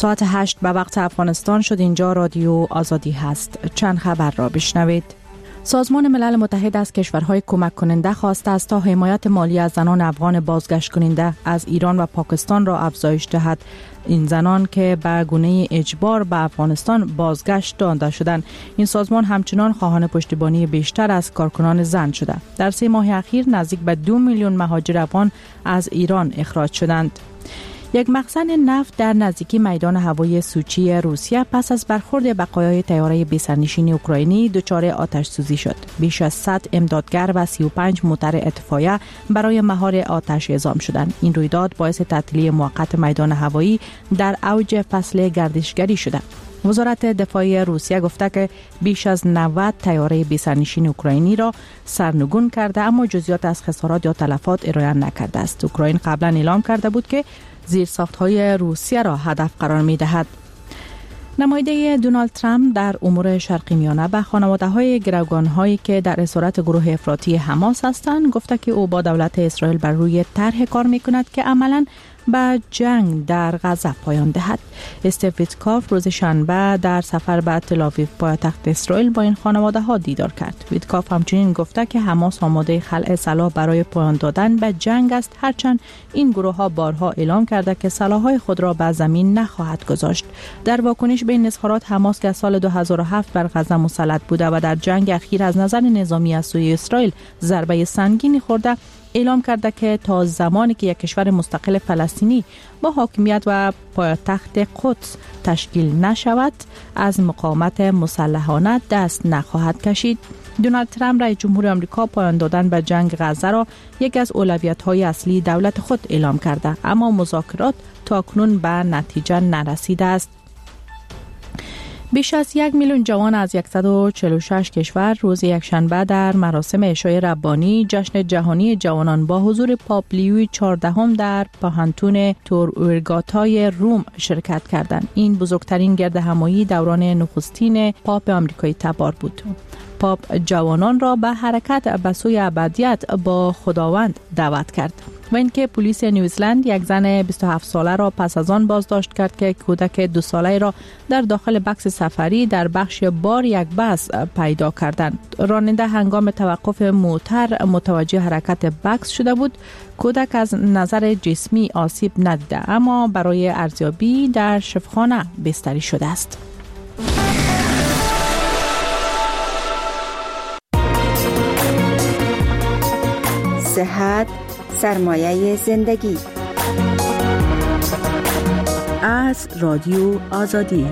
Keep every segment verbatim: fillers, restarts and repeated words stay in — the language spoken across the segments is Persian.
ساعت هشت به وقت افغانستان شد. اینجا رادیو آزادی هست. چند خبر را بشنوید. سازمان ملل متحد از کشورهای کمک کننده خواسته است تا حمایت مالی از زنان افغان بازگشت کننده از ایران و پاکستان را افزایش دهد. این زنان که به گونه اجبار به افغانستان بازگشت داده شدند. این سازمان همچنان خواهان پشتیبانی بیشتر از کارکنان زن شده. در سه ماه اخیر نزدیک به دو میلیون مهاجر افغان از ایران اخراج شدند. یک مخزن نفت در نزدیکی میدان هوایی سوچی روسیه پس از برخورد بقایای طیاره بی‌سرنشین اوکراینی دچار آتش سوزی شد. بیش از صد امدادگر و سی و پنج موتر اطفائیه برای مهار آتش اعزام شدند. این رویداد باعث تعطیلی موقت میدان هوایی در اوج فصل گردشگری شده. وزارت دفاع روسیه گفته که بیش از نود طیاره بی‌سرنشین اوکراینی را سرنگون کرده، اما جزئیات از خسارات یا تلفات ارائه نکرده است. اوکراین قبلا اعلام کرده بود که زیرساخت‌های روسیه را هدف قرار می‌دهد. نماینده دونالد ترامپ در امور شرقی میانه به خانواده‌های گروگان‌هایی که در اسارت گروه افراطی حماس هستند گفته که او با دولت اسرائیل بر روی طرح کار می‌کند که عملاً به جنگ در غزه پایان دهد. استیو ویتکاف روز شنبه در سفر به تل‌آویو پایتخت اسرائیل با این خانواده‌ها دیدار کرد. ویتکاف همچنین گفته که حماس آماده خلع سلاح برای پایان دادن به جنگ است، هرچند این گروه‌ها بارها اعلام کرده که سلاح‌های خود را به زمین نخواهد گذاشت. در واکنش به این اظهارات حماس که سال دو هزار و هفت بر غزه مسلط بوده و در جنگ اخیر از نظر نظامی از سوی اسرائیل ضربه سنگینی خورده، اعلام کرده که تا زمانی که یک کشور مستقل فلسطینی با حاکمیت و پایتخت قدس تشکیل نشود از مقاومت مسلحانه دست نخواهد کشید. دونالد ترامپ رئیس جمهور آمریکا پایان دادن به جنگ غزه را یکی از اولویت‌های اصلی دولت خود اعلام کرده، اما مذاکرات تاکنون به نتیجه نرسیده است. بیش از یک میلیون جوان از صد و چهل و شش کشور روز یکشنبه در مراسم عشای ربانی جشن جهانی جوانان با حضور پاپ لیوی چهاردهم در پاهنتون تورورگاتای روم شرکت کردند. این بزرگترین گردهمایی دوران نخستین پاپ آمریکایی تبار بود. پاپ جوانان را به حرکت به سوی ابدیت با خداوند دعوت کرد. و اینکه پلیس نیوزلند یک زن بیست و هفت ساله را پس از آن بازداشت کرد که کودک دو ساله را در داخل بکس سفری در بخش بار یک بس پیدا کردند. راننده هنگام توقف موتر متوجه حرکت بکس شده بود. کودک از نظر جسمی آسیب ندیده، اما برای ارزیابی در شفاخانه بستری شده است. صحت سرمایه زندگی. از رادیو آزادی.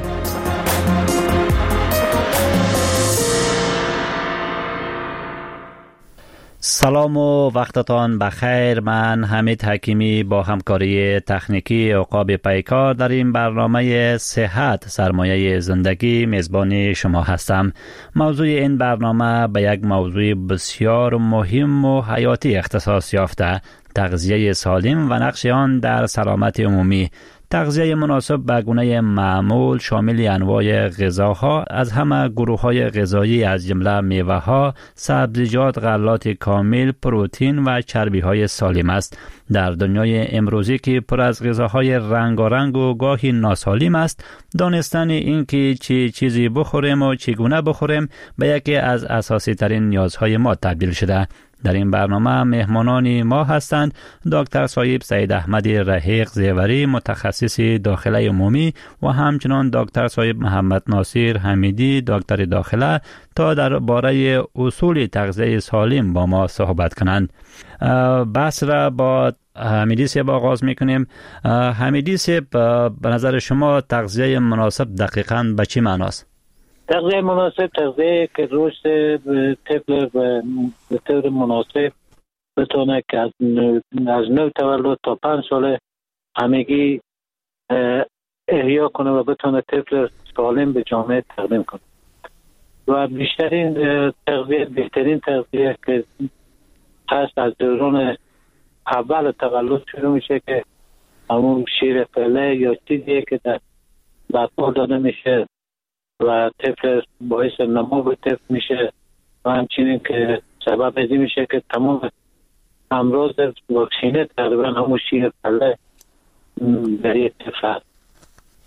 سلام و وقتتان بخیر. من حمید حکیمی با همکاری تکنیکی عقاب پیکار در این برنامه صحت سرمایه زندگی میزبان شما هستم. موضوع این برنامه به یک موضوع بسیار مهم و حیاتی اختصاص یافته: تغذیه سالم و نقش آن در سلامت عمومی. تغذیه مناسب به گونه معمول شامل انواع غذاها از همه گروه‌های غذایی از جمله میوه‌ها، سبزیجات، غلات کامل، پروتئین و چربی‌های سالم است. در دنیای امروزی که پر از غذاهای رنگارنگ و گاهی ناسالم است، دانستن این که چه چیزی بخوریم و چگونه بخوریم به یکی از اساسی ترین نیازهای ما تبدیل شده. در این برنامه مهمانان ما هستند دکتر صاحب سید احمد رحیق زیوری، متخصص داخله عمومی، و همچنان دکتر صاحب محمد ناصر حمیدی، دکتر داخله، تا درباره اصول تغذیه سالم با ما صحبت کنند. بحث را با حمیدی صاحب آغاز میکنیم. حمیدی صاحب، به نظر شما تغذیه مناسب دقیقاً به چی معناست؟ تغذیه مناسب تغذیه که رشد طفل به طور مناسب بتونه که از نو تولد تا پنج ساله همگی احیا کنه و بتونه طفل سالم به جامعه تقدیم کنه. و بیشترین تغذیه بهترین تغذیه که هست از دوران اول تولد شروع میشه که همون شیر فله یا چیزیه که در بطن داده میشه و طفل باعث نمو به طفل میشه و همچنین که سبب ازی میشه که تمام امراض واکسینه تقریبا همون شیر فله برای طفل هست.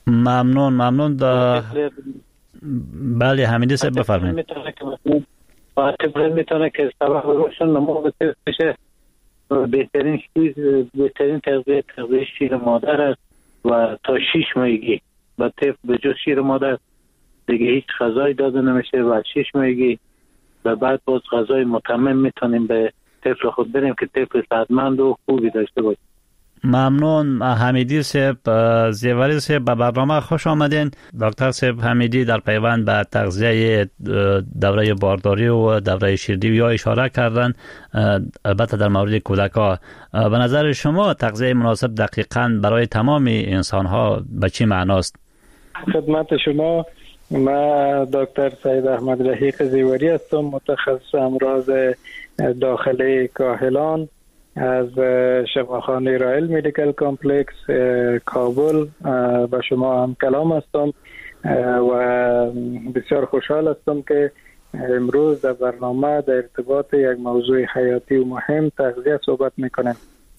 ممنون ممنون دا... بله حمیدی صاحب بفرمایید. میتونه که مثلا طفل میتونه که سبب روشن نمو بشه. بهترین چیز بهترین تغذیه تغذیه شیر مادر است و تا شش ماهگی و طفل به جز شیر مادر دیگه هیچ غذایی داده نمیشه و شش ماهگی و بعد باز غذای متمم میتونیم به طفل خود بدیم که طفل صحتمند و خوبی داشته باشه. ممنون حمیدی صاحب. زیوری صاحب به برنامه خوش آمدین. دکتر صاحب حمیدی در پیوند به تغذیه دوره بارداری و دوره شیردیوی ها اشاره کردن، البته در مورد کودک‌ها. به نظر شما تغذیه مناسب دقیقاً برای تمام انسان ها به چی معناست؟ خدمت شما، من دکتر سید احمد رحیق زیوری هستم، متخصص امراض داخلی کاهلان از شفاخانه رایل مدیکل کامپلکس کابل و شما هم کلام هستم و بسیار خوشحال هستم که امروز در برنامه در ارتباط یک موضوع حیاتی و مهم تغذیه صحبت میکنیم.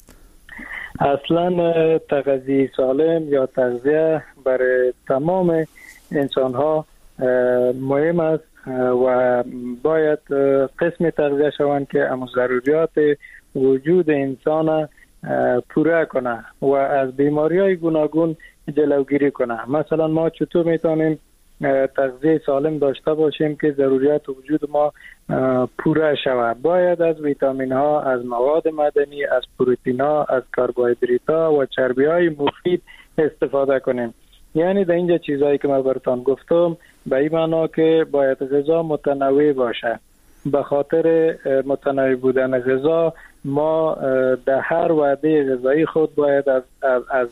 اصلا تغذیه سالم یا تغذیه برای تمام انسان ها مهم است و باید قسم تغذیه شوند که اما ضروریات وجود انسان پوره کنه و از بیماری های گوناگون جلوگیری کنه. مثلا ما چطور میتونیم تغذیه سالم داشته باشیم که ضروریات وجود ما پوره شود؟ باید از ویتامین ها، از مواد معدنی، از پروتئین ها، از کربوهیدرات ها و چربی های مفید استفاده کنیم. یعنی در اینجا چیزایی که من براتون گفتم به این معنا که باید غذا متنوع باشه. به خاطر متنوع بودن غذا ما در هر وعده غذایی خود باید از, از, از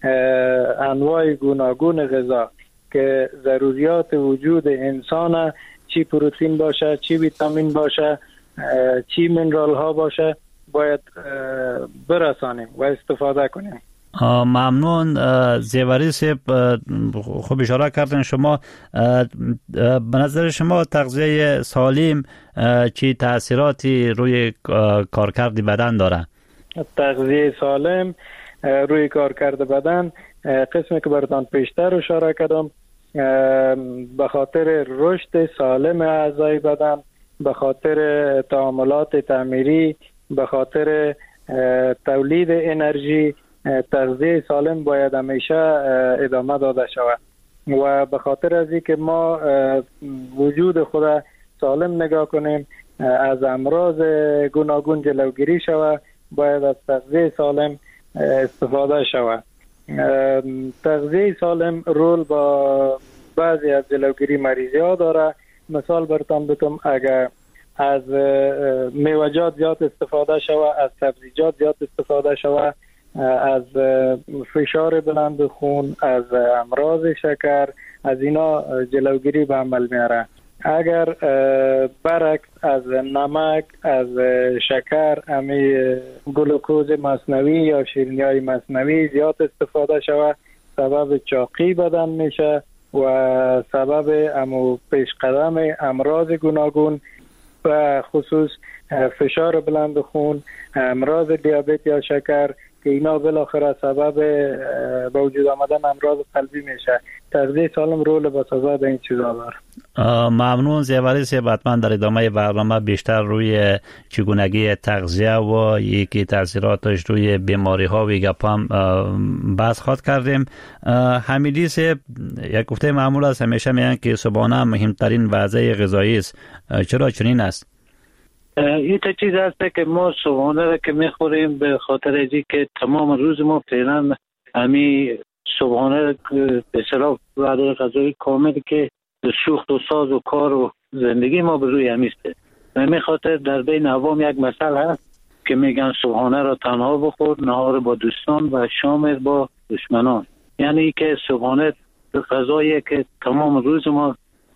انواع گوناگون غذا که ضروریات وجود انسان، چی پروتئین باشه، چی ویتامین باشه، چی منرال ها باشه، باید برسانیم و استفاده کنیم. ممنون زیوری صاحب. خوب اشاره کردن شما. به نظر شما تغذیه سالم چی تاثیراتی روی کارکرد بدن داره؟ تغذیه سالم روی کارکرد بدن قسمی که براتون پیشتر اشاره کردم، به خاطر رشد سالم اعضای بدن، به خاطر تعاملات تعمیری، به خاطر تولید انرژی، تغذیه سالم باید همیشه ادامه داده شود و به خاطر از اینکه ما وجود خود سالم نگاه کنیم، از امراض گوناگون جلوگیری شود، باید از تغذیه سالم استفاده شود. تغذیه سالم رول با بعضی از جلوگیری مریضی ها داره. مثال براتون بگم، اگر از میوه‌جات زیاد استفاده شود، از سبزیجات زیاد استفاده شود، از فشار بلند خون، از امراض شکر، از اینا جلوگیری به عمل میاره. اگر برعکس از نمک، از شکر، امی گلوکوز مصنوعی یا شیرینی‌های مصنوعی زیاد استفاده شود، سبب چاقی بدن میشه و سبب امو پیش قدم امراض گوناگون و خصوص فشار بلند خون، امراض دیابت یا شکر که اینا بالاخره سبب به وجود آمدن امراض قلبی میشه. تغذیه سالم رول بسازا در این چیزا داره. ممنون زیوری صاحب. حتما در ادامه برنامه بیشتر روی چگونگی تغذیه و یکی تاثیراتش روی بیماری ها و گپام بحث خواهد کردیم. حمیدی صاحب، یک گفته معمول است، همیشه میگن که صبحانه مهمترین وعده غذایی است. چرا چنین است؟ این تا چیز هست که ما صبحانه را که میخوریم به خاطر ازی که تمام روز ما فعلا همی صبحانه به اصطلاح وعده غذایی کامل که شوخت و ساز و کار و زندگی ما به روی همیسته. و می خاطر در بین عوام یک مسئله هست که میگن صبحانه را تنها بخور، نهار با دوستان و شام با دشمنان. یعنی که صبحانه غذایی که تمام روز ما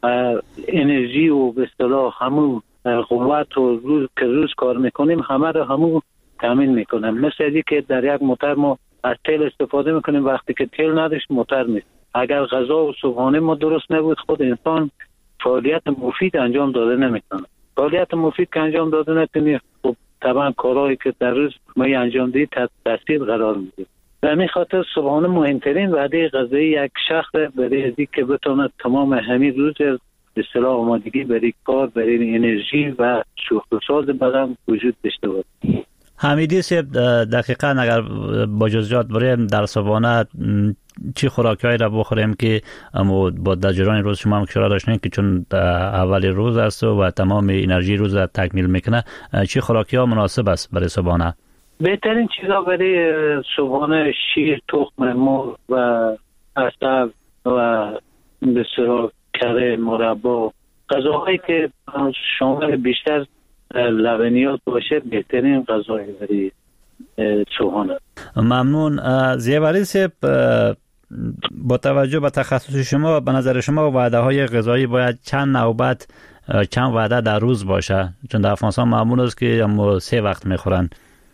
انرژی و به اصطلاح همون قوت و روز که روز کار میکنیم همه رو همون تامین میکنم. مثل ازی که در یک موتر ما از تیل استفاده میکنیم، وقتی که تیل نداشت موتر نیست. اگر غذا و صبحانه ما درست نبود، خود انسان فعالیت مفید انجام داده نمیکنه. فعالیت مفید که انجام داده نکنی، خب طبعا کارهایی که در روز ما انجام دید تحت تاثیر قرار میگیره. و همین خاطر صبحانه مهمترین وعده غذایی یک شخص برای ازی که بتونه تمام همین روز به اصطلاح آمادگی برای کار، برای انرژی و شخص ساز بدن وجود داشته باشه. حمیدی صاحب دقیقاً اگر با جزئیات بریم در صبحانه چی خوراکیایی را بخوریم که با دجران روز شما هم اشاره داشتین که چون اول روز است و تمام انرژی روز را تکمیل میکنه، چی خوراکی‌ها مناسب است برای صبحانه؟ بهترین چیزا برای صبحانه شیر، تخم مرغ و عسل و بسیار کره، مربا، غذاهایی که شامل بیشتر لبنیات باشه بهترین غذای برای صبحانه. ممنون. زیوری صاحب، با توجه به تخصص شما به نظر شما وعده های غذایی باید چند نوبت چند وعده در روز باشه؟ چون در افغانستان معمول است که هم سه وقت میخورن.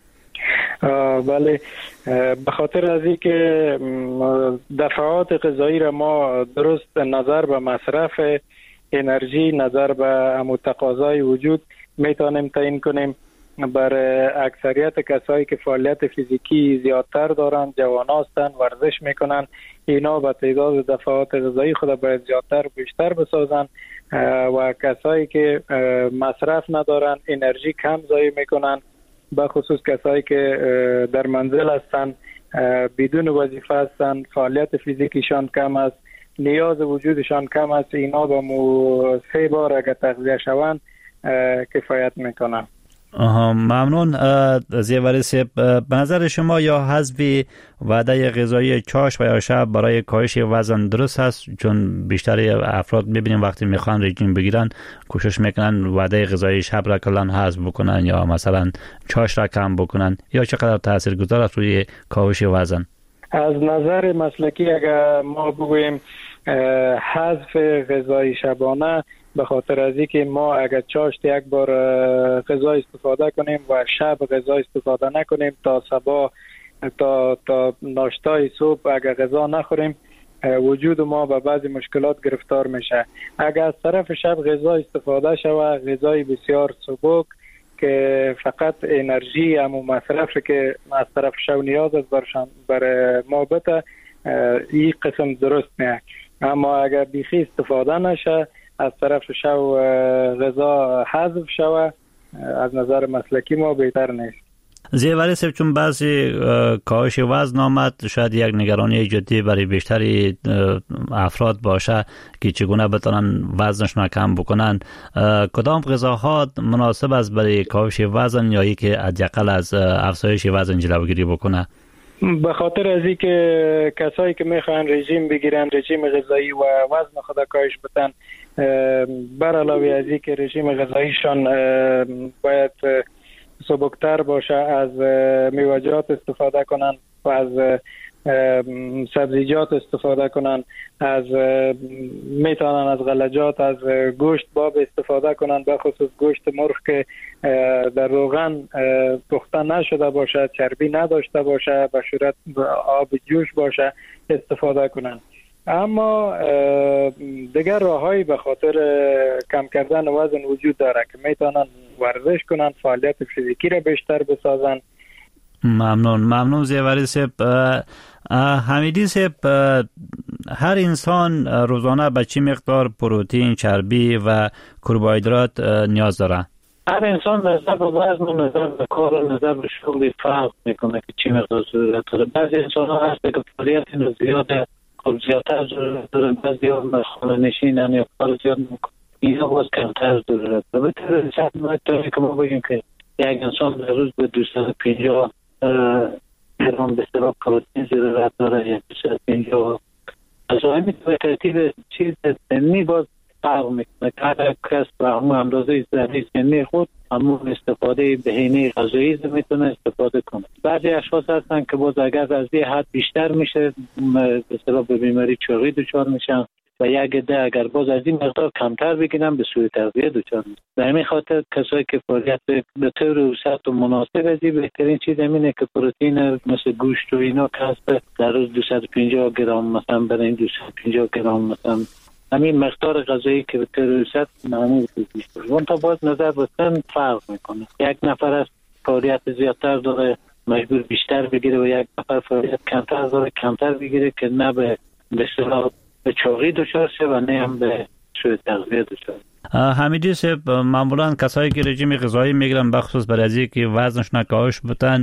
بله، به خاطر از اینکه دفعات غذایی را ما درست نظر به مصرف انرژی، نظر به امو تقاضای وجود میتونیم تعیین کنیم. برای اکثریت کسایی که فعالیت فیزیکی زیادتر دارند، جوان هستند، ورزش میکنن، اینا به تعداد دفعات غذایی خود باید زیادتر بیشتر بسازن و کسایی که مصرف ندارن، انرژی کم ضایع میکنن، به خصوص کسایی که در منزل هستن، بدون وظیفه هستن، فعالیت فیزیکیشان کم است، نیاز وجودشان کم است، اینا با مو سه بار اگر تغذیه شوند کفایت میکنن. ممنون. زیوری صاحب، به نظر شما یا حذف وعده غذایی چاش و یا شب برای کاهش وزن درست است؟ چون بیشتر افراد میبینیم وقتی میخوان رژیم بگیرن کوشش میکنن وعده غذایی شب را کلان حذف بکنن یا مثلا چاش را کم بکنن، یا چقدر تاثیرگذار است روی کاهش وزن؟ از نظر مسلکی اگر ما بگوییم حذف غذای شبانه، به خاطر از اینکه ما اگر چاشت یک بار غذا استفاده کنیم و شب غذا استفاده نکنیم، تا صبح تا تا ناشتای صبح اگر غذا نخوریم، وجود ما به بعضی مشکلات گرفتار میشه. اگر از طرف شب غذا استفاده شود، غذای بسیار سبک که فقط انرژی همون مصرفی که از طرف شب نیاز است برشان بر ما بده، این قسم درست نه. اما اگر بیخی استفاده نشه، از طرف شب غذا حذف شود، از نظر مسلکی ما بهتر نیست. زیوری صاحب، چون بعضی کاهش وزن آمد، شاید یک نگرانی جدی برای بیشتری افراد باشه که چگونه بتونن وزنشون کم بکنن. کدام غذاها مناسب است برای کاهش وزن یا ای که حداقل از افزایش وزن جلوگیری بکنه؟ به خاطر از اینکه کسایی که میخوان رژیم بگیرن، رژیم غذایی و وزن خود کاهش بدن، بر علاوه از اینکه رژیم غذاییشان باید سبکتر باشه، از میوه‌جات استفاده کنن و از سبزیجات استفاده کنن، از میتونن از غلجات، از گوشت باب استفاده کنن، به خصوص گوشت مرغ که در روغن پخته نشده باشه، چربی نداشته باشه، به صورت آب جوش باشه استفاده کنن. اما دیگر راههایی به خاطر کم کردن وزن وجود داره که میتونن ورزش کنن، فعالیت فیزیکی را بیشتر بسازن. ممنون. ممنون زیوری صاحب. حمیدی صاحب، هر انسان روزانه به چه مقدار پروتئین، چربی و کربوهیدرات نیاز داره؟ هر انسان نظر به وزن و نظر به کار و نظر به شغل فرق میکنه که چی مقدار ضرورت داره. بعضی انسان ها هست که فعالیت زیاده، خب زیادتر ضرورت داره، بعضی ها خانه نشینن یا کار زیاد میکنه، اینا باز کمتر ضرورت داره. به طور صد مایه که ما بگیم که یک انسان در روز به دویست و پنجاه گرم به اصطلاح پروتئین ضرورت داره، یا دویست و پنجاه غذاهای میتونه ترتیب چیز سنی باز فرق میکنه که هر کس به همون اندازه ذره سنی خود همون استفاده بهینه غذایی میتونه استفاده کنه. بعضی اشخاص هستن که باز اگر از این حد بیشتر میشه به اصطلاح به بیماری چاقی دچار میشن و یک عده اگر باز از این مقدار کمتر بگیرن به سوء تغذیه دچار میشن. در همین خاطر کسایی که فعالیت به طور وسط و مناسب از این بهترین چیز همینه که پروتئین مثل گوشت و اینا که هست در روز دویست و پنجاه گرم مثلا برای دویست و پنجاه گرم مثلا همین مقدار غذایی که به طور وسط معمول است. اون تا باز نظر به سن فرق میکنه. یک نفر از فعالیت زیادتر داره مجبور بیشتر بگیره و یک نفر فعالیت کمتر از داره کمتر بگیره که نه به به اصطلاح به چاقی دچار شه و نه هم به سوء تغذیه دچار. حمیدی صاحب، معمولا کسایی که رژیم غذایی میگیرن بخصوص برای از اینکه وزنشون کاهش بتن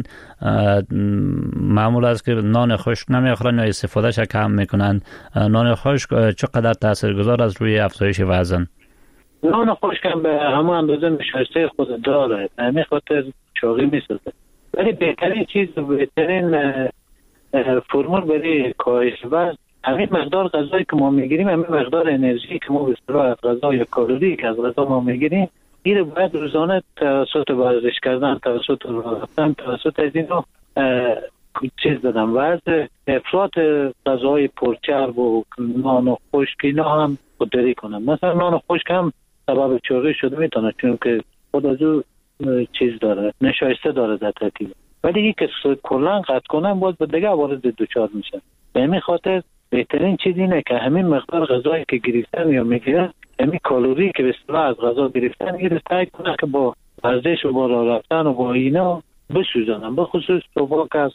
معمول است که نان خشک نمیخورن یا استفادهش کم میکنن. نان خشک چقدر تاثیرگذار از روی افزایش وزن؟ نان خشک هم به همون اندازه نشاسته خود داره، همین خاطر چاقی میسازه. ولی بهترین چیز و بهترین فرمول برای کاهش وزن همین مقدار غذایی که ما میگیریم، همین مقدار انرژی که ما به اصطلاح از غذا یا کالری که از غذا ما میگیریم، این باید روزانه توسط ورزش کردن، توسط راه رفتن، توسط از اینو چیز دادن. وزن افراط غذاهای پرچرب و نان خشک اینا هم خودداری کنن. مثلا نان خشک هم سبب چاقی شده میتونه، چون که خود از او چیز داره، نشایسته داره در ترکیب. ولی این که کلا قطع کنن باز به دیگه عوارض دچار میشن. به همین خاطر بهترین چیز اینه که همین مقدار غذایی که گرفتن یا میگیرن، همین کالری که به اصطلاح از غذا گرفتن، این سعی کنن که با ورزش و با راه رفتن و با اینا بسوزانن. به خصوص صبح که از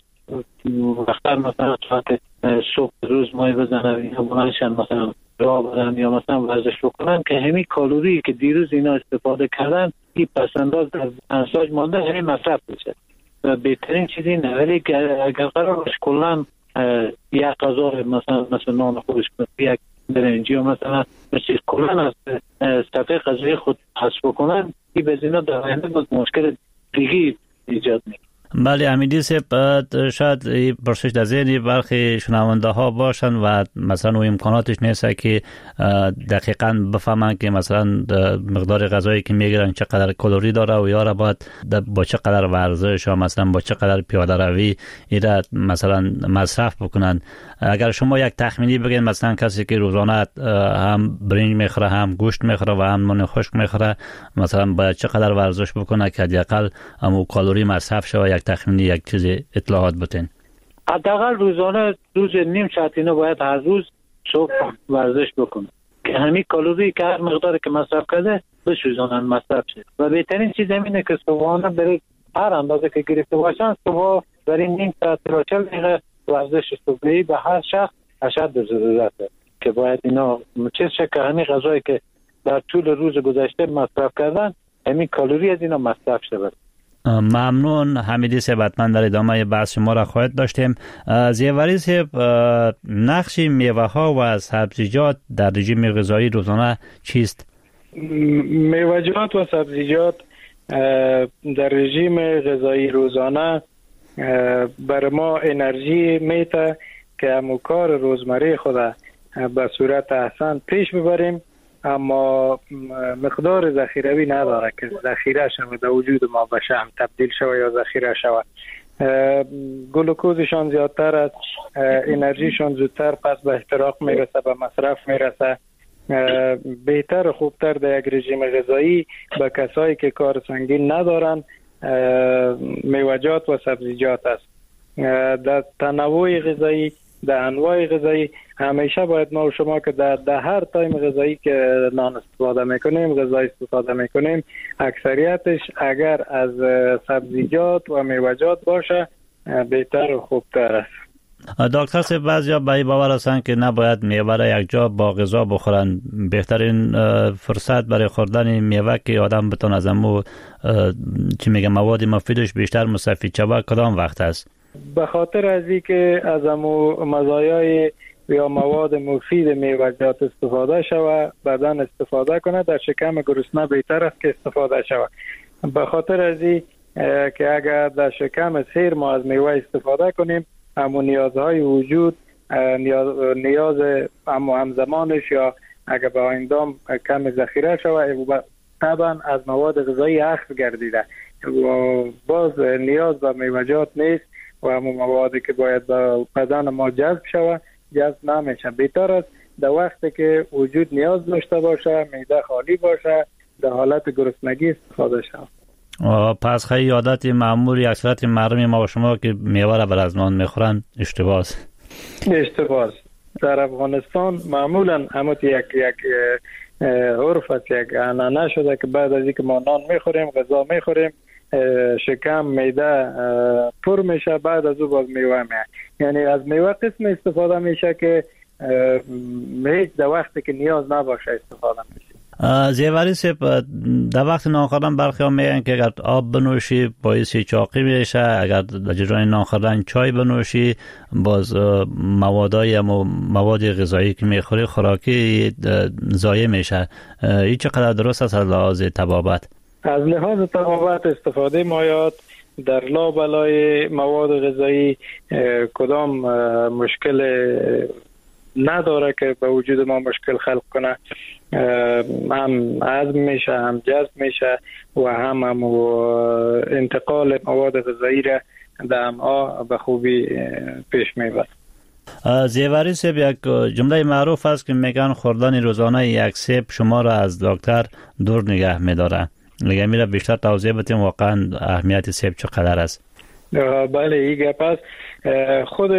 وقتر مثلا ساعت صبح روز مای بزنن یا بلندشن مثلا راه برن یا مثلا ورزش بکنن که همین کالری که دیروز اینا استفاده کردن این پسنداز در انساج مانده همین مصرف بشه. و بهترین چیز اینه. ولی اگر قرار باشه کلن یک غذا مثلا مثلا نان خشک یک برنجی و مثلا مثل کلن از صفحه غذایی خود حذف بکنن، این به اینا در آینده باز مشکل دیگه ایجاد میکنه. بله حمیدی صاحب، شاید پرسش در ذهن برخی شنونده ها باشن و مثلا اون امکاناتش نیست که دقیقاً بفهمن که مثلا مقدار غذایی که میگیرن چقدر کالری داره و یا باید با چقدر ورزش یا مثلا با چقدر پیاده روی اینا مثلا مصرف بکنن. اگر شما یک تخمینی بگین، مثلا کسی که روزانه هم برنج میخوره، هم گوشت میخوره و هم نان خشک میخوره، مثلا باید چقدر ورزش بکنه که حداقل هم کالری مصرف شه؟ یک تخمینی یک چیز اطلاعات بتین. حداقل روزانه روز نیم ساعت اینو باید هر روز صبح ورزش بکنه که همین کالری که هر مقداری که مصرف کرده بسوزانن مصرف شه. و بهترین چیز همینه که صبحانه برای هر اندازه که گرفته باشن صبح برای نیم ساعت تا چهل دقیقه ورزش صبحی به هر شخص اشد ضرورته که باید اینا چیز شکر همین غذایی که در طول روز گذشته مصرف کردن همین کالری از اینا مصرف شود. ممنون حمیدی صاحب، حتما در ادامه بحث شما را خواهد داشتیم. زیوری صاحب، نقش میوه ها و سبزیجات در رژیم غذایی روزانه چیست؟ میوه‌جات و سبزیجات در رژیم غذایی روزانه بر ما انرژی میده که همون کار روزمره خود به صورت احسن پیش ببریم، اما مقدار ذخیروی نداره که ذخیره شود در وجود ما به شحم تبدیل شود یا ذخیره شود. گلوکوزشان زیادتر است، انرژیشان زودتر پس به احتراق میرسه، به مصرف میرسه. بهتر و خوبتر در یک رژیم غذایی به کسایی که کار سنگین ندارن میوه‌جات و سبزیجات است. در تنوع غذایی، در انواع غذایی همیشه باید ما و شما که در, در هر تایم غذایی که نان استفاده میکنیم، غذا استفاده میکنیم، اکثریتش اگر از سبزیجات و میوه‌جات باشه بهتر و خوبتر است. دکتر صاحب، بعضیا به این باور هستند که نباید میوه را یک جا با غذا بخورن. بهترین فرصت برای خوردن میوه که آدم بتونه از امو چی میگه مواد مفیدش بیشتر مستفید شود کدام وقت است؟ به خاطر از اینکه از امو مزایای یا مواد مفید میوه‌جات استفاده شود، بدن استفاده کنه، در شکم گرسنه بهتر است که استفاده شود. به خاطر از این که اگر در شکم سیر ما از میوه استفاده کنیم، همون نیازهای وجود نیاز, نیاز همون همزمانش یا اگر به آیندام کم ذخیره شود طبعا از مواد غذایی اخذ گردیده و باز نیاز به میوه‌جات نیست و همون موادی که باید به بدن ما جذب شود جذب نمیشه. بهتر است در وقتی که وجود نیاز داشته باشه، معده خالی باشه، در حالت گرسنگی استفاده شود. پس خیلی عادت معمولی اکثریت مردم ما و شما که میوه را بر از نان میخورن اشتباه است. اشتباه است. در افغانستان معمولا همون یک یک عرف است، یک عنعنه شده که بعد از اینکه ما نان میخوریم، غذا میخوریم، شکم معده پر میشه، بعد از او باز میوه میه. یعنی از میوه قسم استفاده میشه که هیچ در وقتی که نیاز نباشه استفاده میشه. زیوری سیب در وقت نان خوردن برخی ها میگن که اگر آب بنوشی باعث چاقی میشه، اگر در جریان نان خوردن چای بنوشی باز موادای مواد غذایی که میخوری خوراکی ضایع میشه. این چقدر درست است از لحاظ طبابت؟ از لحاظ طبابت استفاده مایات در لابلای مواد غذایی کدام مشکل نداره که به وجود ما مشکل خلق کنه. هم هضم میشه، هم جذب میشه و هم, هم انتقال مواد غذایی را در امعا به خوبی پیش میبرد. زیوری سیب یک جمله معروف است که میگن خوردن روزانه یک سیب شما را از دکتر دور نگه میداره. میگم میره بیشتر توضیح بدیم واقعا اهمیت سیب چقدر است؟ بله این گپ است. خود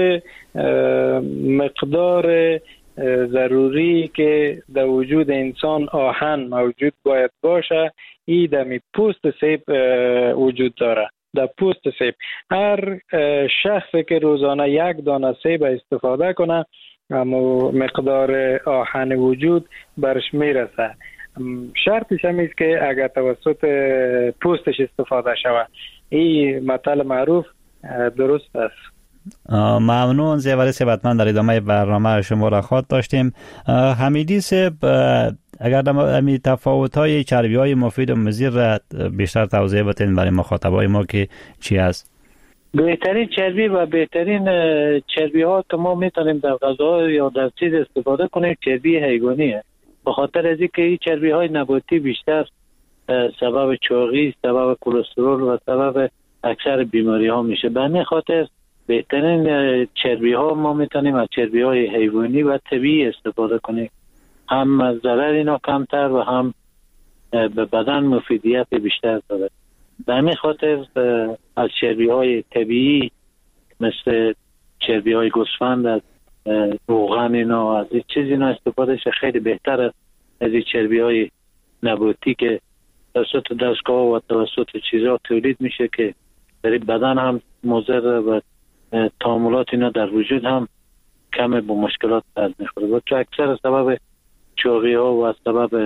مقدار ضروری که در وجود انسان آهن موجود باید باشه این در پوست سیب وجود داره. در پوست سیب هر شخصی که روزانه یک دانه سیب استفاده کنه اما مقدار آهن وجود برش میرسه. شرطش هم است که اگر توسط پوستش استفاده شود. این مطلب معروف درست است. ممنون زیوری سیب. حتما در ادامه برنامه شما را خواهد داشتیم. حمیدی سیب اگر در تفاوت‌های چربی‌های مفید و مضر را بیشتر توضیح بدین برای مخاطبای ما که چی است؟ بهترین چربی و بهترین چربی ها که ما میتونیم در غذا یا در چیز استفاده کنیم چربی حیوانیه. به خاطر از اینکه این چربی های نباتی بیشتر سبب چاقی، سبب کلسترول و سبب اکثر بیماری ها میشه. به همین خاطر بهترین چربی ها ما میتونیم از چربی های حیوانی و طبیعی استفاده کنیم. هم ضرر اینا کمتر و هم به بدن مفیدیت بیشتر داره. به همین خاطر از چربی های طبیعی مثل چربی های گوسفند، از روغن اینا، از این چیز اینا استفاده شه خیلی بهتر است از این چربی های نباتی که توسط دستگاه و توسط چیزها تولید میشه که در بدن هم مضر و تعاملات اینا در وجود هم کم با مشکلات از میخوره و تو اکثر سبب چاقی ها و سبب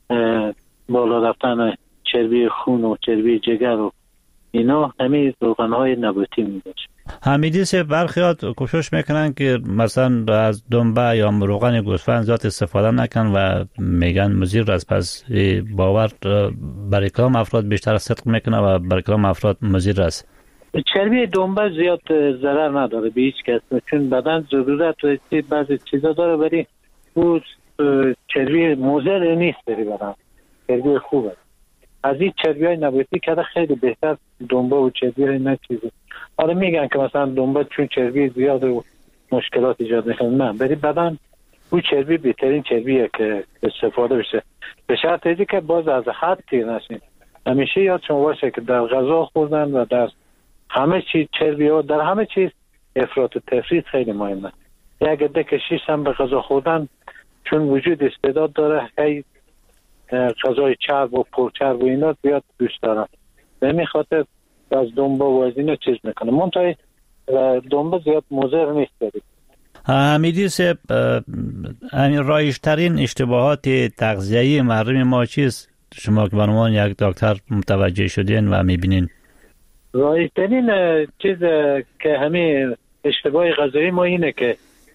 بالا رفتن چربی خون و چربی جگر و اینا همین روغن های نباتی میباشه. حمیدی سه برخیات کوشش میکنن که مثلا از دنبه یا روغن گوسفند زیاد استفاده نکن و میگن مضر است. پس باور برای کلام افراد بیشتر صدق میکنه و برای کلام افراد مضر است. چربی دنبه زیاد ضرر نداره به هیچ کس، چون بدن ضرورت و بعضی چیزا داره ولی او چربی مضر نیست برای بدن، چربی خوبه. از این چربی های نباتی که خیلی بهتر دنبه و چربی های نه چیزه. حالا میگن که مثلا دنبه چون چربی زیاد و مشکلات ایجاد میکنه، نه برای بدن او چربی بهترین چربیه که استفاده بشه، به شرط اینکه که باز از حد تیر نشین. همیشه یادتون باشه که در غذا خوردن و در همه چیز چربی ها، در همه چیز افراط و تفریط خیلی مهمه. یک عده که شیش هم به غذا خوردن چون وجود استعداد داره خیلی غذای چرب و پرچرب و اینا زیاد دوست دارن، به همین خاطر از دنبه و از اینا چیز میکنه. منتها دنبه زیاد مضر نیست دارید. حمیدی صاحب، همین رایج‌ترین اشتباهات تغذیه‌ای مردم ما چیست؟ شما که به عنوان یک دکتر متوجه شدین و میبینین. رایج‌ترین چیز که همین اشتباه غذایی ما اینه که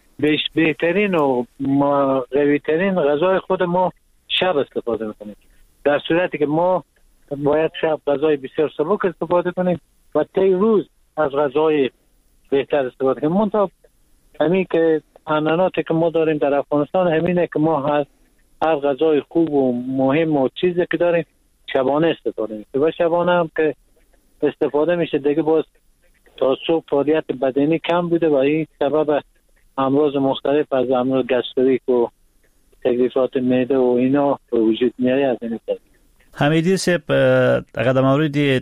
بهترین و قوی‌ترین غذای خود ما شب استفاده میکنیم، در صورتی که ما باید شب غذای بسیار سبک استفاده کنیم و طی روز از غذای بهتر استفاده کنیم. منتها همین که عنعناتی که ما داریم در افغانستان همینه که ما هست هر غذای خوب و مهم و چیزی که داریم شبانه استفاده میشه و شبانه هم که استفاده میشه دیگه باز تا صبح فعالیت بدنی کم بوده و این سبب امراض مختلف از امراض گستریک و تکلیفات معده و اینا به وجود میاره. از این طریق حمیدی صاحب، اگر در مورد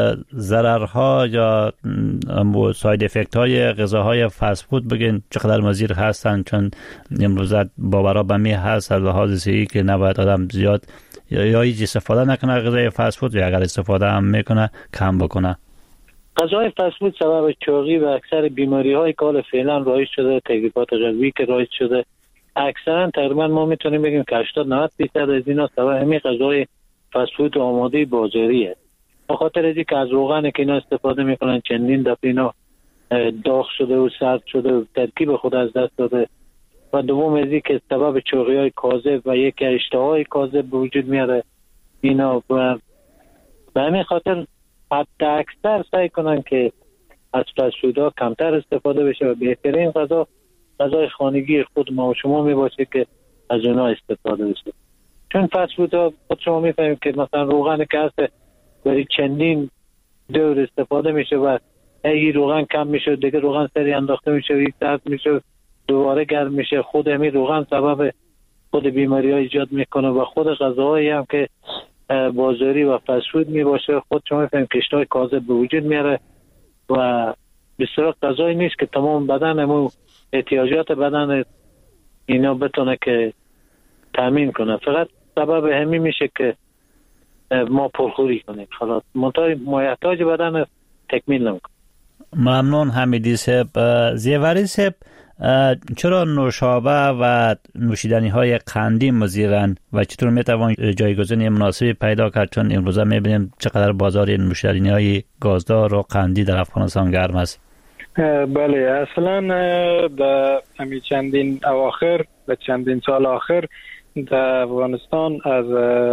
ضررها یا ساید افکت های غذاهای فست فود بگین چقدر مضر هستن، چون امروز باورا به می هست از لحاظ صحی که نباید آدم زیاد یا یا هیچ استفاده نکنه غذای فست فود، یا اگر استفاده هم میکنه کم بکنه؟ غذای فست فود سبب چاقی و اکثر بیماری های که حال فعلا رایج شده، تکلیفات قلبی که رایج شده، اکثرا تقریبا ما میتونیم بگیم که هشتاد نود درصد از اینا سبب همین غذای فست فود آماده بازاریه. به خاطر از اینکه از روغن که اینا استفاده میکنن چندین دفعه اینا داغ شده و سرد شده و ترکیب خود از دست داده، و دوم از اینکه سبب چاقی های کاذب و یک اشتهای کاذب به وجود میاره اینا. و به همین خاطر حتی اکثر سعی کنن که از فست فودها کمتر استفاده بشه و بهترین غذا غذای خانگی خود ما و شما می باشه که از اونها استفاده بشه. چون فست فودها خود شما میفهمید که مثلا روغن که هست برای چندین دور استفاده میشه و اگه روغن کم میشه دیگه روغن سری انداخته میشه و یک ساعت میشه دوباره گرم میشه، خود همین روغن سبب خود بیماری ها ایجاد میکنه و خود غذاهایی هم که بازاری و فست فود می باشه خود شما میفهمید که اشتهای کاذب به وجود میاره و بسیار غذایی نیست که تمام بدن همون احتیاجات بدن اینا بتونه که تامین کنه. فقط سبب همین میشه که ما پرخوری کنیم، خلاص منتهای محتاج بدن تکمیل نمیکنه. ممنون حمیدی صاحب. زیوری صاحب، چرا نوشابه و نوشیدنی های قندی مضرن و چطور میتوان جایگزین مناسبی پیدا کرد؟ چون امروزه میبینیم چقدر بازار نوشیدنی های گازدار و قندی در افغانستان گرم است. بله، اصلا در همین چندین اواخر و چندین سال آخر در افغانستان از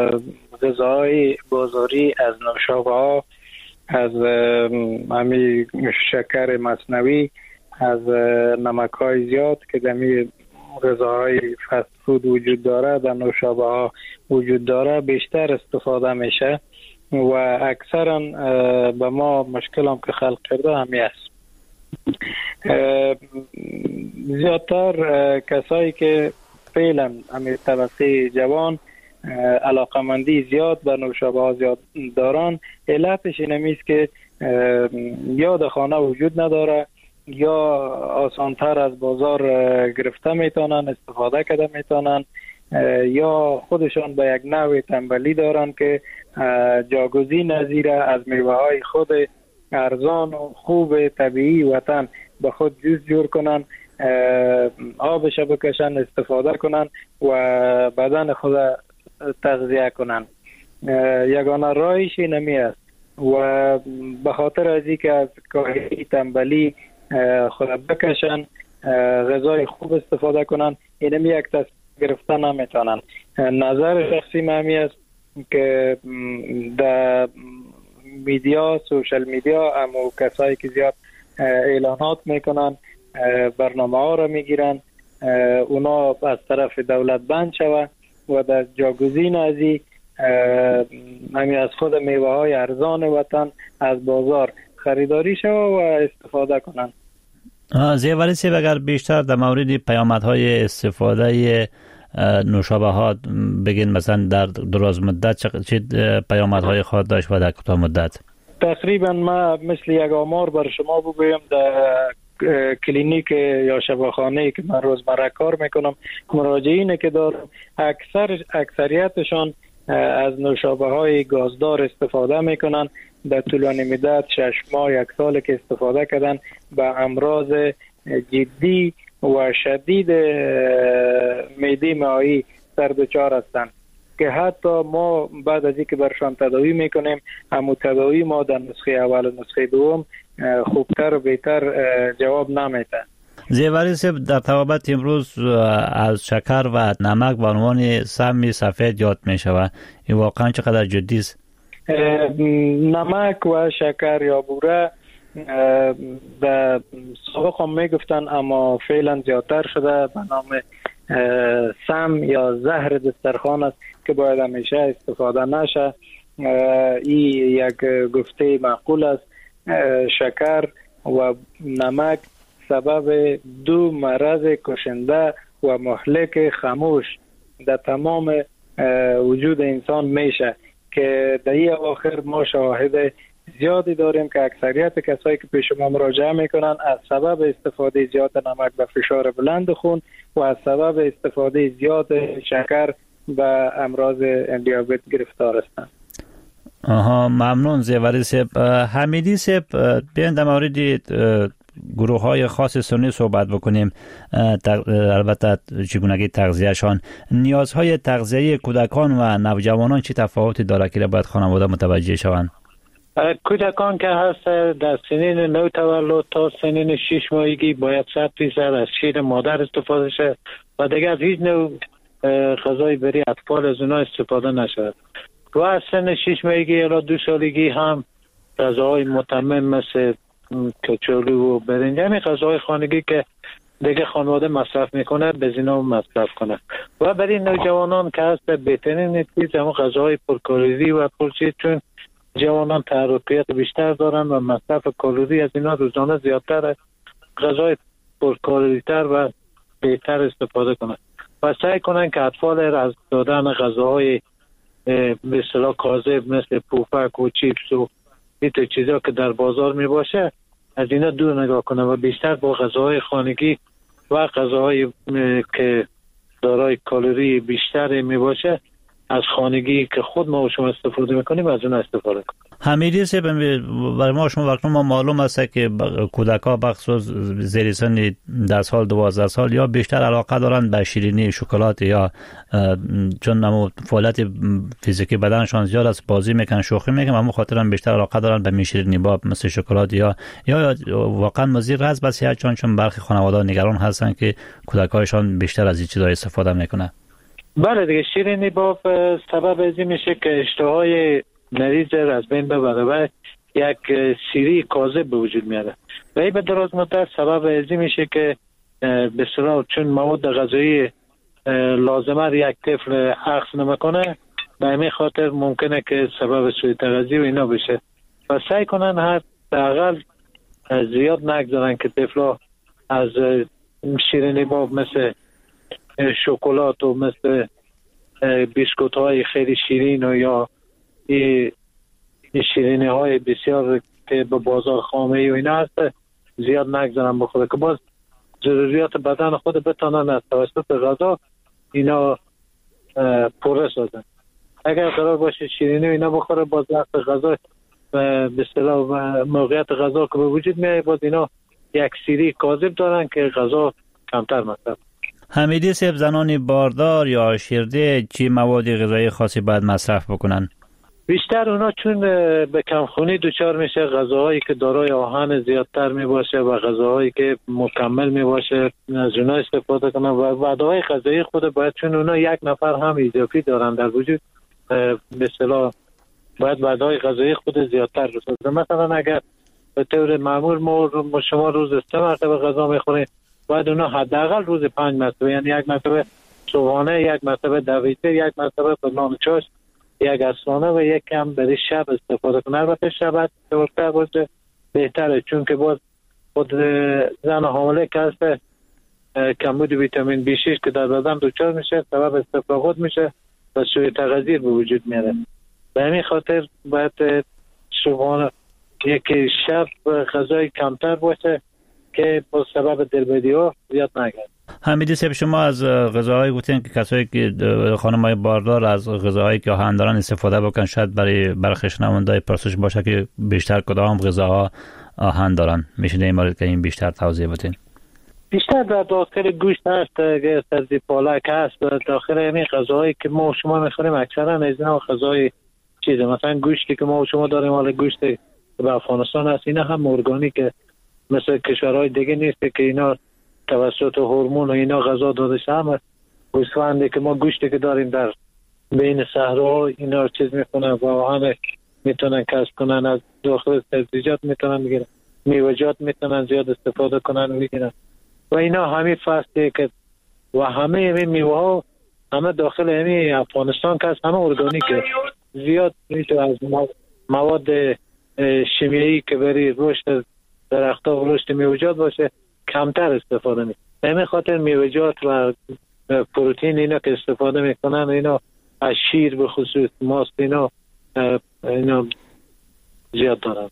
غذاهای بازاری، از نوشابه ها، از همین شکر مصنوعی، از نمک های زیاد که در همین غذاهای فست فود وجود داره، در نوشابه ها وجود داره، بیشتر استفاده میشه و اکثرا به ما مشکل هم که خلق کرده همی است. زیادتر کسایی که فعلا همین طبقه جوان علاقمندی زیاد به نوشابه ها زیاد دارن، علتش اینه است که یا در خانه وجود نداره یا آسانتر از بازار گرفته میتونن، استفاده کرده میتونن، یا خودشان به یک نوع تنبلی دارن که جاگزین نظیر از میوه های خود ارزان و خوب طبیعی وطن به خود جوز جور کنن، آبش بکشن، استفاده کنن و بدن خود تغذیه کنن. یگانه راهش نمی است و به خاطر از اینکه از کاهی تنبلی خود بکشن، غذای خوب استفاده کنن، اینم یک تصمیم گرفتن نمیتونن. نظر شخصی من است که در میدیا، سوشل میدیا، اما کسایی که زیاد اعلانات میکنن، برنامه ها را میگیرن، اونا از طرف دولت بند شوه و در جاگزین ازی همین از خود میوه های ارزان وطن از بازار خریداری شوه و استفاده کنن. زیوری صاحب، اگر بیشتر در مورد پیامدهای استفاده نوشابه ها بگین، مثلا در دراز مدت چه پیامدهای خواهد داشت و در کوتاه مدت؟ تقریبا ما مثل یک آمار بر شما بگویم، در کلینیک یا شفاخانه که من روزمره کار میکنم، مراجعینی که دارم اکثر اکثریتشان از نوشابه های گازدار استفاده میکنن. در طولانی مدت شش ماه یک سال که استفاده کردن به امراض جدی و شدید معده مائعی سر دچار هستند که حتی ما بعد از اینکه برشان تداوی میکنیم، اما تداوی ما در نسخه اول و نسخه دوم خوبتر و بهتر جواب نمیده. زیوری صاحب، در طبابت امروز از شکر و نمک به عنوان سم سفید یاد می شود، این واقعا چقدر جدی است؟ نمک و شکر یا بوره در سابق هم می گفتن، اما فعلا زیادتر شده به نام سم یا زهر دسترخوان است که باید همیشه استفاده نشه. این یک گفته معقول است. شکر و نمک سبب دو مرض کشنده و مهلک خاموش در تمام وجود انسان میشه که در این اواخر ما شاهد زیادی داریم که اکثریت کسایی که پیش ما مراجعه میکنن از سبب استفاده زیاد نمک به فشار بلند خون و از سبب استفاده زیاد شکر به امراض دیابت گرفتار هستند. آها، ممنون زیوری صاحب. حمیدی صاحب، بیاین در مورد گروه های خاص سنی صحبت بکنیم. البته چگونگی تغذیهشان، نیازهای تغذیه‌ای کودکان و نوجوانان چه تفاوتی داره که باید خانواده متوجه شوند؟ کودکان که هست در سنین نو تولد تا سنین شش ماهگی باید صد فیصد از شیر مادر استفاده شه و دیگر از هیچ نوع غذای برای اطفال از اونها استفاده نشود. و از سن شش ماهگی الی دو سالگی هم غذاهای متمم مثل کچالو و برنج، یعنی غذاهای خانگی که دیگه خانواده مصرف میکنه به زینا مصرف کنه. و برای نوجوانان که هست بهترین چیز همون غذاهای پرکالری و پرچیز، چون جوانان تحرکیت بیشتر دارن و مصرف کالری از اینا روزانه زیادتر، غذای پرکالری تر و بهتر استفاده کنن و سعی کنن که اطفال از دادن غذاهای به اصطلاح کاذب مثل پوپک و چیپس و این چیزا که در بازار می باشه از اینا دور نگاه کنن و بیشتر با غذاهای خانگی و غذاهای که دارای کالری بیشتر می باشه از خانگی که خود ما و شما استفاده میکنیم از اون استفاده کنیم. حمیدی صاحب، برای ما شما وقتی ما معلوم است که کودک‌ها بخصوص زیر سن ده سال دوازده سال یا بیشتر علاقه دارند به شیرینی، شکلات، یا چون نمو فعالیت فیزیکی بدنشان زیاد است، بازی میکنن، شوخی میکنن، اما خاطر هم بیشتر علاقه دارند به شیرینی با مثل شکلات یا یا واقعا مضر است به صحت، چون چون برخی خانواده نگران هستند که کودک‌هایشان بیشتر از این چیزا استفاده میکنن. بله دیگه، شیرینی با سبب ازی میشه که اشتهای مریض از بین ببره و یک سیری کاذب به وجود میاره و این به دراز مدت سبب ازی میشه که به اصطلاح چون مواد غذایی لازمه یک طفل اخذ نمیکنه، به همین خاطر ممکنه که سبب سوء تغذیه و اینا بشه و سعی کنن حداقل زیاد نگذارن که طفلا از شیرینی با مثل شکلات و مثل بیسکوت های خیلی شیرین و یا این شیرینی های بسیار که به بازار خامه و اینا هست زیاد نگذارن بخوره که باز ضروریات بدن خود بتانن از توسط غذا اینا پره سازن. اگر قرار باشه شیرینی و اینا بخوره، باز وقت غذا به اصطلاح موقعیت غذا که به وجود میاد باز اینا یک سیری کاذب دارن که غذا کمتر مصرف. حمیدی صاحب، زنان باردار یا شیرده چی مواد غذایی خاصی باید مصرف بکنن؟ بیشتر اونا چون به کمخونی دچار میشه، غذاهایی که دارای آهن زیادتر می باشه و غذاهایی که مکمل می باشه از اونا استفاده کنن و وعده‌های غذایی خود باید، چون اونا یک نفر هم اضافی دارن در وجود، به اصطلاح باید وعده‌های غذایی خود زیادتر بسازن. مثلا اگر به طور معمول ما شما روز سه مرتبه غذا میخورین، باید اونا حداقل روز پنج مرتبه، یعنی یک مرتبه صبحانه، یک مرتبه دویته، یک مرتبه فلان چاش، یک عصرانه و یک کم برای شب استفاده کنه. البته شب بهتر باشه بهتره، چون که باز خود زن حامله که هست کمبود ویتامین بی شش که در بدن دچار میشه سبب استفراغات میشه و سوء تغذیه به وجود میاره. به همین خاطر باید صبحانه یک شب غذای کمتر باشه که با سبب دلبدی ها زیاد نگرد. حمیدی صاحب، شما از غذاهای گفتین که کسایی که خانم‌های باردار از غذاهایی که آهن دارن استفاده بکنن، شاید برای برخی شنونده‌های پرسش باشه که بیشتر کدام غذاها آهن دارن. میشه در این مورد که این بیشتر توضیح بدین؟ بیشتر در داخل گوشت هست، سبزی پالک هست، داخل همین غذاهایی که ما و شما میخوریم اکثرا از اینا غذای چیزه. مثلا گوشتی که ما و شما داریم، حالا گوشت به افغانستان هست، اینا هم ارگانیکه، مثل کشورهای دیگه نیست که اینا توسط هورمون و اینا غذا داده شده. هم گوسفندی که ما گوشتی که داریم در بین صحراها اینا چیز میکنن و آهن میتونن کسب کنن، از داخل سبزیجات میتونن بگیرن، میوه‌جات میتونن زیاد استفاده کنن و بگیرن و اینا همین فصلی که و همه همین میوه ها همه داخل همین افغانستان که هست، همه ارگانیکه. زیاد میتونه از مواد شیمیایی که برای رشد درخت‌ها و رشد میوه‌جات باشه کمتر استفاده می. همین خاطر میوه‌جات و پروتئین اینا که استفاده میکنن، اینا از شیر به خصوص ماست اینا اینا زیاد دارن.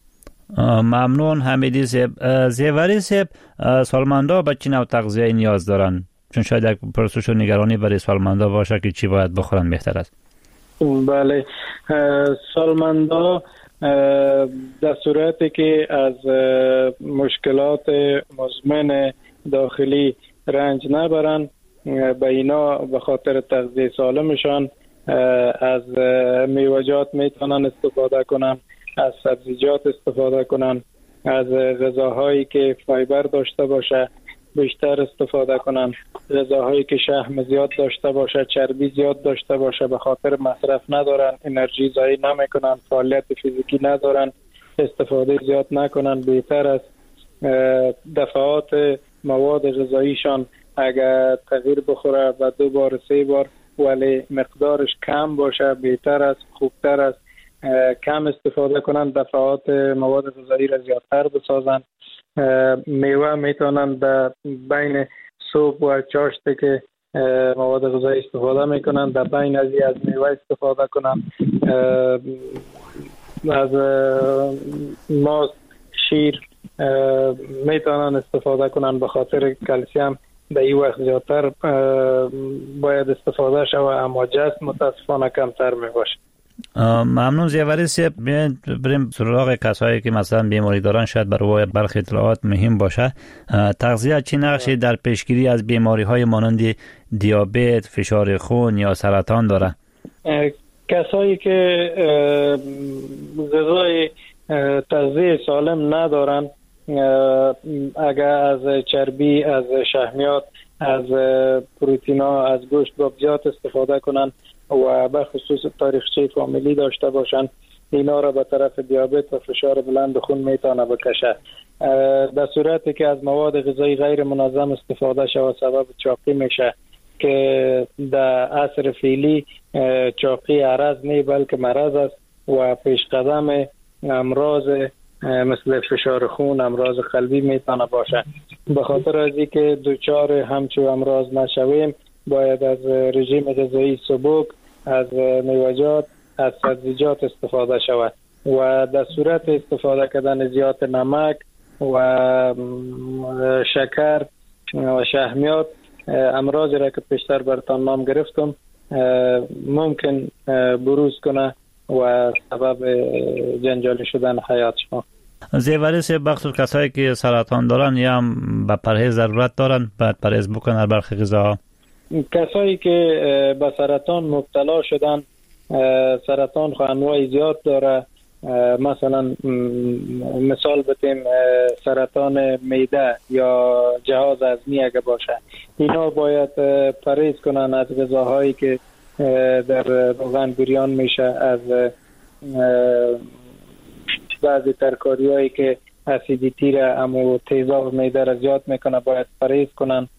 ممنون حمیدی صاحب. زیوری صاحب، سالمندا به چه نوع تغذیه نیاز دارن؟ چون شاید یک پرسش و نگرانی برای سالمندا باشه که چی باید بخورن بهتر است. بله، سالمندا در صورتی که از مشکلات مزمن داخلی رنج نبرن، به اینا به خاطر تغذیه سالمشان از میوه‌جات میتونن استفاده کنن، از سبزیجات استفاده کنن، از غذاهایی که فایبر داشته باشه بیشتر استفاده کنن، غذاهایی که شحم زیاد داشته باشه، چربی زیاد داشته باشه به خاطر مصرف ندارن، انرژی ضایع نمیکنن، فعالیت فیزیکی ندارن، استفاده زیاد نکنن. بهتر است دفعات مواد غذاییشان اگر تغییر بخوره و دو بار سه بار ولی مقدارش کم باشه بهتر است، خوبتر است. کم استفاده کنن، دفعات مواد غذایی را زیادتر بسازن. میوه میتونن در بین صبح و چاشت که مواد غذایی استفاده میکنن در بین از از میوه استفاده کنن. از ماست، شیر میتونن استفاده کنن به خاطر کلسیم در این وقت زیادتر باید استفاده شود، اما جسم متاسفانه کمتر میباشه. ممنون زیوریسی. بریم سراغ کسایی که مثلا بیماری دارن، شاید برای برخی اطلاعات مهم باشه. تغذیه چه نقشی در پیشگیری از بیماری های مانند دیابت، فشار خون یا سرطان داره؟ کسایی که غذای تغذیه سالم ندارن، اگر از چربی، از شحمیات، از پروتئینا، از گوشت زیاد استفاده کنن و به خصوص تاریخچه فامیلی داشته باشن، اینا را به طرف دیابت و فشار بلند خون میتونه بکشه. در صورتی که از مواد غذایی غیر منظم استفاده شود سبب چاقی میشه که در عصر فعلی چاقی عرض نه بلکه مرض است و پیش قدم امراض مثل فشار خون، امراض قلبی میتونه باشه. به خاطر از اینکه دچار همچو امراض نشویم باید از رژیم غذایی سبک، از میوه‌جات، از سبزیجات استفاده شود و در صورت استفاده کردن زیاد نمک و شکر و شحمیات، امراضی را که پیشتر براتون نام گرفتم ممکن بروز کنه و سبب جنجالی شدن حیات شما. زیوریس، بخصوص کسایی که سرطان دارن یا هم به پرهیز ضرورت دارن باید پرهیز بکنن برخی غذاها؟ کسایی که به سرطان مبتلا شدن، سرطان خو انواع زیاد داره، مثلا مثال بتیم سرطان معده یا جهاز هضمی اگه باشه، اینا باید پرهیز کنن از غذاهایی که در روغن بریان میشه، از بعضی ترکاریایی که اسیدیتی را امو تیزاب معده را زیاد میکنه باید پرهیز کنن،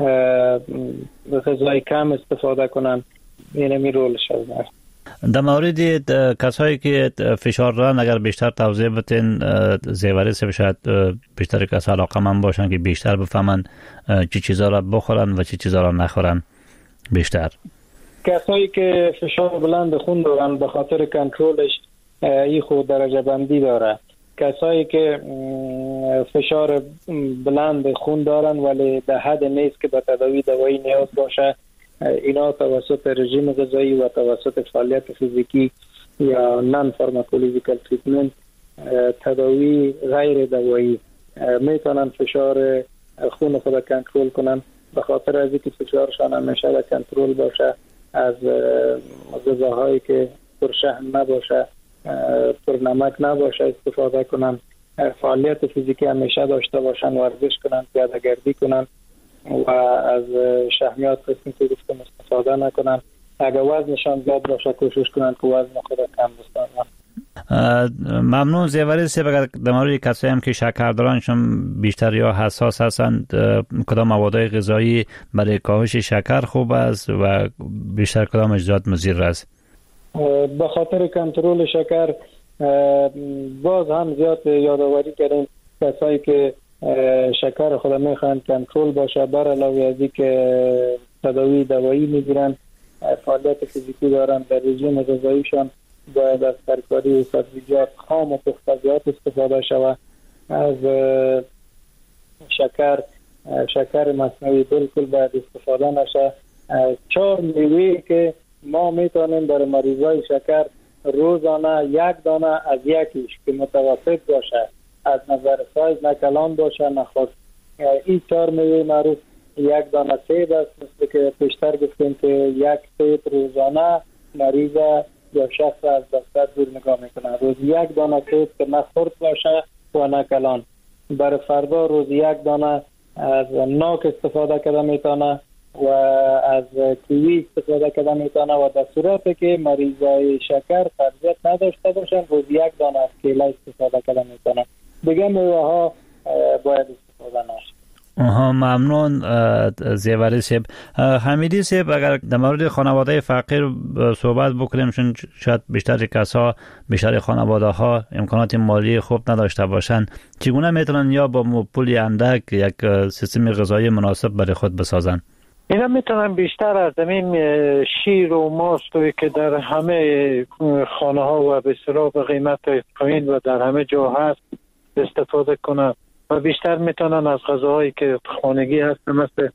غذای کم استفاده کنن. این می رولش است. در مورد کسایی که فشار دارن اگر بیشتر توضیح بتین زیوریس، شاید بیشتر کسا علاقه من باشن که بیشتر بفهمن چی چیزا را بخورن و چی چیزا را نخورن بیشتر. کسایی که فشار بلند خون دارن به خاطر کنترلش این خود درجه بندی داره. کسایی که فشار بلند خون دارن ولی در حد نیست که به تداوی دوایی نیاز باشه، اینا توسط رژیم غذایی و توسط فعالیت فیزیکی یا نان فارماکولوژیکال تریتمنت، تداوی غیر دوایی، میتونن فشار خون خود کنترل کنن. به خاطر از اینکه فشارشان همیشه در کنترل باشه، از غذاهایی که پر شحم نباشه، پر نمک نباشه استفاده کنن، فعالیت فیزیکی همیشه داشته باشن، ورزش کنن، پیاده گردی کنن و از شحمیات قسمی که گفتم استفاده نکنن. اگر وزنشان زیاد باشه کوشش کنن که وزن خود کم بسازن. ممنون زیوریس. بگر در مورد کسایی هم که شکر دارن چون بیشتر یا حساس هستند، کدام مواد غذایی برای کاهش شکر خوب است و بیشتر کدامش زیاد مضر است؟ به خاطر کنترل شکر باز هم زیاد یادآوری کردیم کسایی که شکر خود میخوان کنترل باشه، بر علاوه از اینکه تداوی دوایی میگیرن، فعالیت فیزیکی دارن، در رژیم غذاییشان باید از ترکاری و سبزیجات خام و پخته زیاد استفاده شود. از شکر شکر مصنوعی بالکل باید استفاده نشه. چهار میوه که ما میتونیم برای مریضای شکر روزانه یک دانه از یکیش که متوسط باشه، از نظر سایز نه کلان باشه نه خاص، این چهار میوه معروف یک دانه سیب است، مثل که پیشتر گفتیم که یک سیب روزانه مریض یا شخص از دفتر دور نگاه میکنه. روز یک دانه سیب که نه خرد باشه و نه کلان. برای فردا روز یک دانه از ناک استفاده کرده میتونه و از کیوی استفاده کرده میتونه و در صورتی که مریضای شکر قبضیت نداشته باشن روز یک دانه از کیله استفاده کرده میتونه. دیگه میوه ها باید استفاده نشه. آها، ممنون زیوری صاحب. حمیدی صاحب، اگر در مورد خانواده فقیر صحبت بکنیم، چون شاید بیشتر کسا بیشتر خانواده ها امکانات مالی خوب نداشته باشند، چگونه میتونن یا با پول اندک یک سیستم غذایی مناسب برای خود بسازن؟ اینا میتونن بیشتر از زمین شیر و ماستوی که در همه خانه ها و به اصطلاح به قیمت پایین و در همه جا هست استفاده کنن و بیشتر میتونن از غذاهایی که خانگی هست مثل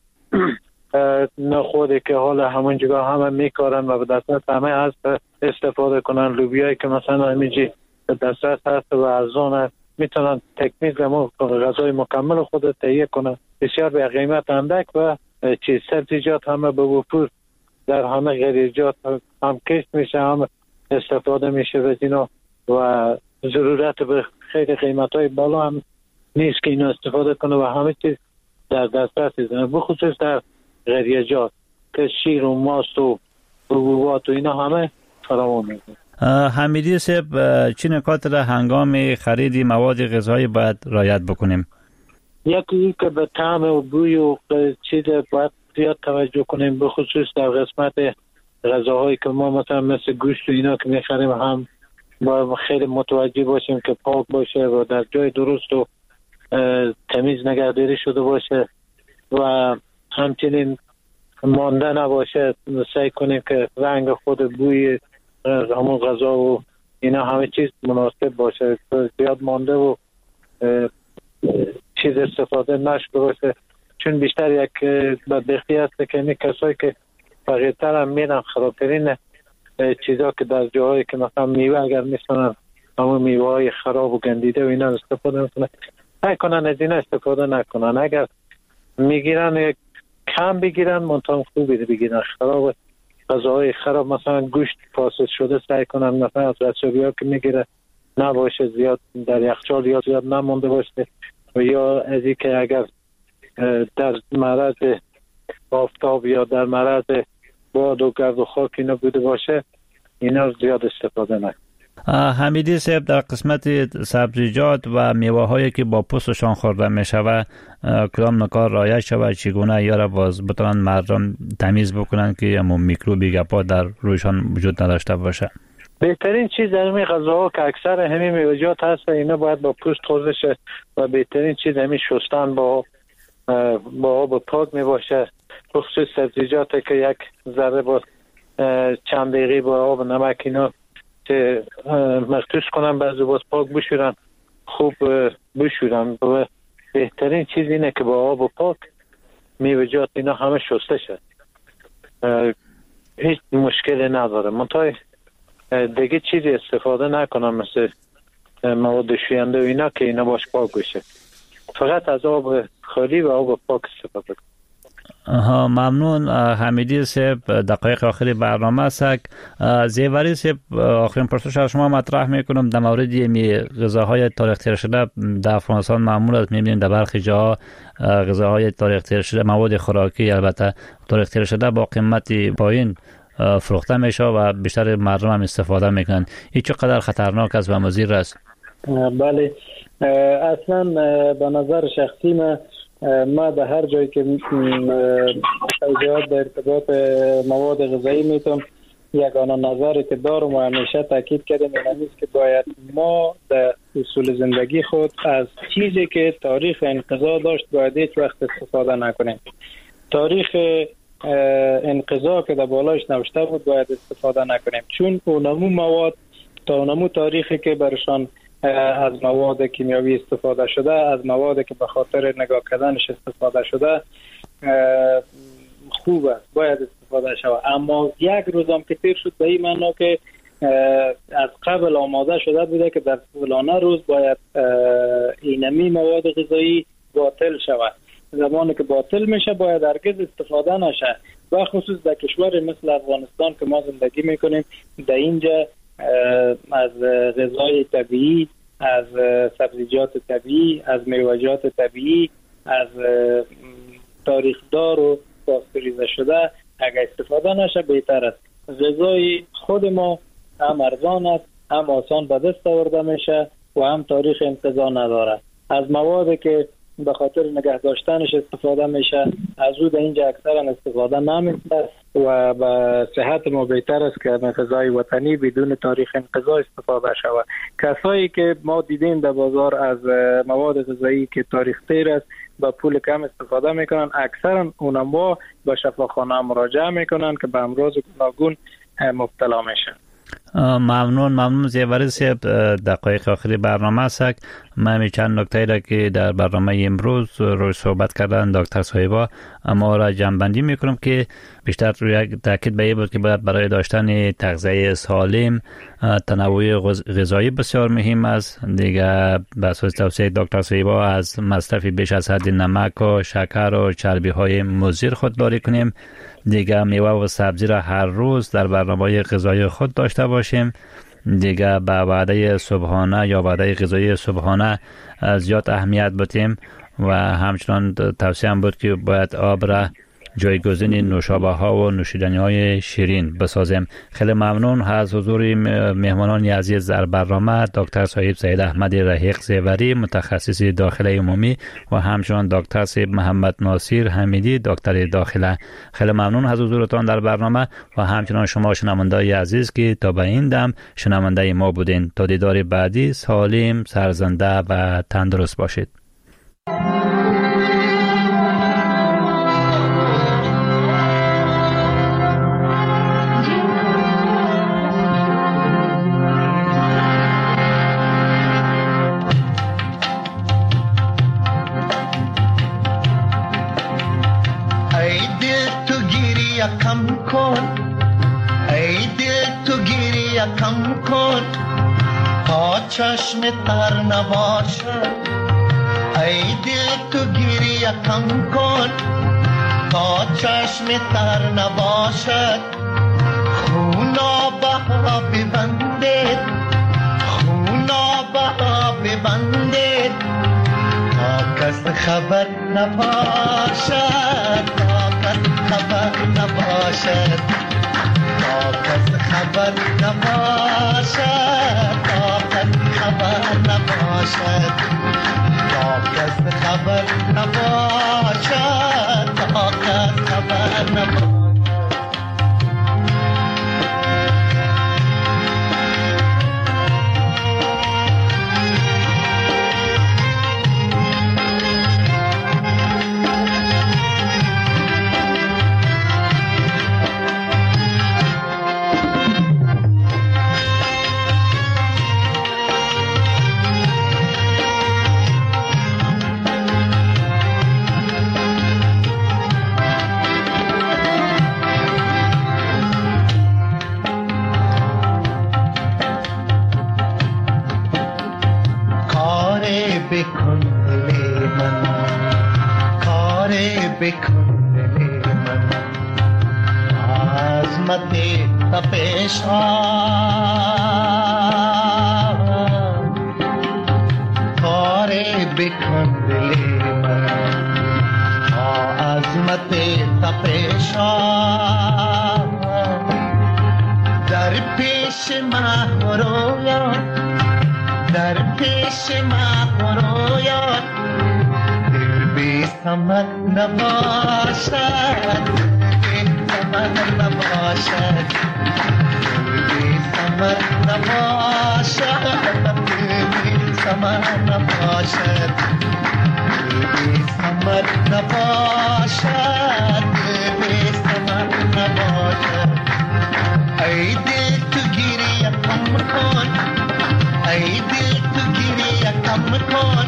نخودی که حالا همون جگاه همه میکارن و به دسترس همه هست استفاده کنن. لوبیایی که مثلا همیجی به دسترس هست و ارزان هست، میتونن تکمیل غذای مکمل خود تهیه کنن بسیار به قیمت اندک و چیز سبزیجات همه به وفور در همه غریزات هم کشت میشه، هم استفاده میشه از اینا و ضرورت به خیلی قیمت های بالا هم نیست که اینا استفاده کنه و همه چیز در دسترس ایزنه، بخصوص در غریزات که شیر و ماست و حبوبات و اینا همه فراوان میشه. حمیدی صاحب، چه نکات را هنگام خرید مواد غذایی باید رعایت بکنیم؟ یکی که به طعم و بوی و چیز باید زیاد توجه کنیم، به خصوص در قسمت غذاهایی که ما مثلا مثل گوشت و اینا که میخریم هم باید خیلی متوجه باشیم که پاک باشه و در جای درست و تمیز نگهداری شده باشه و همچنین مانده نباشه. سعی کنیم که رنگ خود بوی همون غذا و اینا همه چیز مناسب باشه، زیاد مانده و چیز استفاده نشده باشه، چون بیشتر یک بدبختی هست که این کسایی که فقیرتر هم میرن خرابترین چیزا که در جاهایی که مثلا میوه اگر میسونن همون میوه های خراب و گندیده و اینا استفاده میکنن، نکنن از اینا استفاده نکنن. اگر میگیرن کم بگیرن، منطقه خوبی بگیرن. خراب غذاهای خراب مثلا گوشت فاسد شده سعی کنن مثلا از رسوبی ها که میگیره نباشه، زیاد در یخچال یا زیاد نمونده باشه و یا از این که اگر در معرض آفتاب یا در معرض باد و گرد و خاک اینا بوده باشه، اینا زیاد استفاده نکنه. حمیدی صاحب، در قسمت سبزیجات و میوه هایی که با پوستشان خورده می شود، کدام نکات رعایت شود؟ چگونه یا را باز بتوانند مردم تمیز بکنند که همون میکروبی گپا در رویشان وجود نداشته باشه؟ بهترین چیز در این غذاها که اکثر همین میوه‌جات هست اینا باید با پوست خوزه شه و بهترین چیز همین شستن با با آب پاک می باشه. خصوص سبزیجات که یک ذره با چند دقیقه با آب نمک اینا که مخصوص کنن، بعضی باز پاک بشورن، خوب بشورن و بهترین چیز اینه که با آب و پاک میوه‌جات اینا همه شسته شد، هیچ مشکلی نداره. منتها دیگه چیزی استفاده نکنم مثل مواد شوینده و اینا که اینا باش پاک بشه، فقط از آب خالی و آب پاک استفاده کنم. آها، ممنون حمیدی صاحب. دقایق آخری برنامه است. زیوری صاحب، آخرین پرسش از شما مطرح میکنم در مورد می غذاهای تاریخ تیر شده. در افغانستان معمول است میبینیم در برخی جاها غذاهای تاریخ تیر شده، مواد خوراکی البته تاریخ تیر شده با قیمت پایین فروخته میشه و بیشتر مردم هم استفاده میکنن. این چقدر خطرناک است و مضر است؟ بله، اصلا به نظر شخصی من ما به هر جایی که توضیحات در ارتباط مواد غذایی میتونم یگانه نظری که دارم و همیشه تاکید کردم این است که باید ما در اصول زندگی خود از چیزی که تاریخ انقضا داشت باید هیچ وقت استفاده نکنیم. تاریخ انقضا که در بالاش نوشته بود باید استفاده نکنیم، چون اونمو مواد تا اونمو تاریخی که برشان از مواد کیمیاوی استفاده شده، از مواد که به خاطر نگاه کردنش استفاده شده خوب است، باید استفاده شود. اما یک روزم که تیر شد به این معنا که از قبل آماده شده بوده که در فلانه روز باید اینمی مواد غذایی باطل شود. زمانی که باطل میشه باید هرگز استفاده نشه. و خصوص در کشور مثل افغانستان که ما زندگی میکنیم، در اینجا از غذای طبیعی، از سبزیجات طبیعی، از میوه‌جات طبیعی، از تاریخدار و پاستوریزه شده اگر استفاده نشه بهتر است. غذای خود ما هم ارزان است، هم آسان به دست آورده میشه و هم تاریخ انقضا نداره. از موادی که به خاطر نگه داشتنش استفاده میشه از او در اینجا اکثرا استفاده نمیشه و به صحت ما بهتر است که غذای وطنی بدون تاریخ انقضا استفاده شود. کسایی که ما دیدیم در بازار از مواد غذایی که تاریخ تیر است با پول کم استفاده میکنن، اکثرا اونها به شفاخانه مراجعه میکنن که به امراض گوناگون مبتلا میشن. ممنون ممنون زیوری صاحب. دقایق آخری برنامه است. من چند نکته را که در برنامه امروز روی صحبت کردن دکتر صاحبا اما را جمع‌بندی میکنم که بیشتر روی تاکید به این بود که باید برای داشتن تغذیه سالم تنوع غذایی بسیار مهم است. دیگه به اساس توصیه دکتر صاحبا از مصرف بیش از حد نمک و شکر و چربی های مضر خودداری کنیم. دیگه میوه و سبزی را هر روز در برنامه غذایی خود داشته باشیم. دیگه به وعده صبحانه یا وعده غذایی صبحانه زیاد اهمیت بدیم و همچنان توصیه هم بود که باید آب را جایگزین نوشابه ها و نوشیدنی های شیرین بسازیم. خیلی ممنون از حضور مهمانان عزیز در برنامه، دکتر صاحب سید احمد رحیق زیوری متخصص داخله عمومی و همچنان دکتر صاحب محمد ناصر حمیدی دکتر داخله. خیلی ممنون از حضورتان در برنامه و همچنان شما شنوندگان عزیز که تا به این دم شنونده ما بودین. تا دیدار بعدی سالم، سرزنده و تندرست باشید. کم کن ای دل تو گریه کم کن تا چشم تر نباشد. ای دل تو گریه کم کن تا چشم تر نباشد. خونا بها ببندید خونا بها ببندید تا کس خبر نباشد. تا کس خبر نباشد. تا کس خبر نباشد. تا کس خبر نباشد. تا کس خبر نباشد. تا کس خبر نباشد. بکن دل من کار بکن دل من عظمت تپش کار بکن دل من عظمت تپش در پیش من رویان در پیش ما رویان دل بی ثمر نباشد. بی ثمر نباشد. دل بی ثمر نباشد. دل بی ثمر نباشد. دل بی ثمر نباشد. دل بی ثمر نباشد. ای دل تو گریه کم کن ای دل تو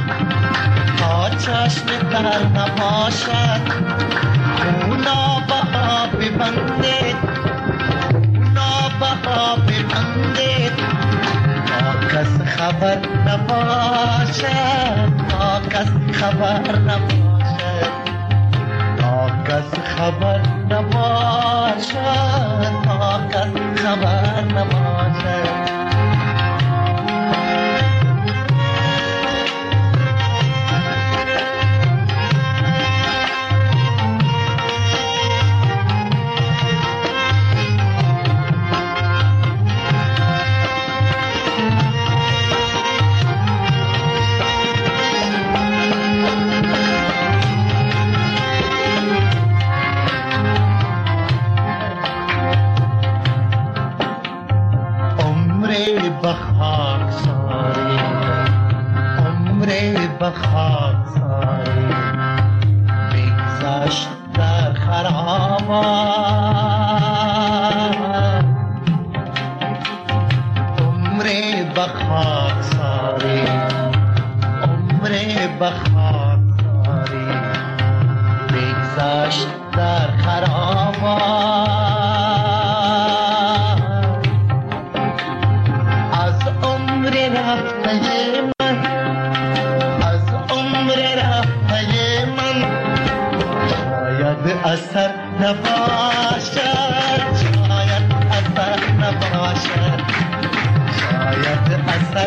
تا چشم تر نباشد خونا بها ببندید خونا بها ببندید تا کس خبر نباشد تا کس خبر نباشد تا کس خبر نباشد تا کس خبر نباشد بخاک ساری بگذشت در خرابات عمر بخاک ساری عمر بخاک ساری بگذشت در خرابات از عمر رفته اثر نباشد شاید اثر نباشد شاید اثر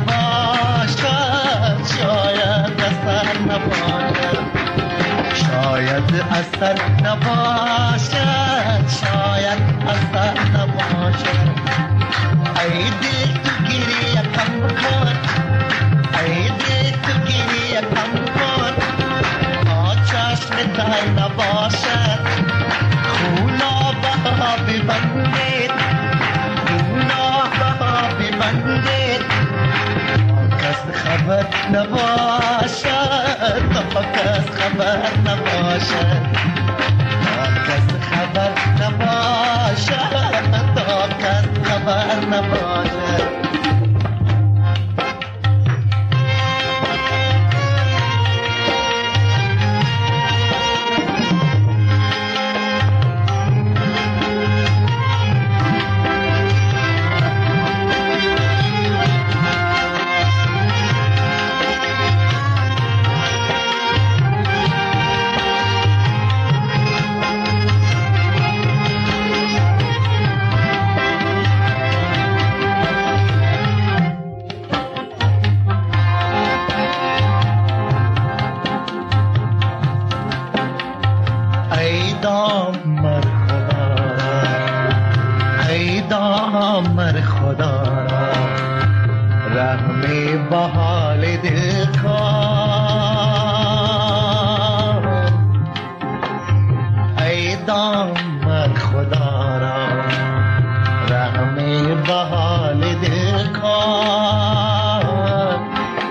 نباشد شاید اثر نباشد شاید اثر نباشد شاید اثر نباشد ای دل تو گریه کم کن ای دل تو گریه کم کن تا چشم تر نباشد خونا بها ببندید خونا بها ببندید تا کس خبر نباشد تا کس خبر نباشد تا کس خبر نباشد تا کس خبر نباشد مر خدا را رحم به حال دل کن ای دامر خدا را رحم به حال دل کن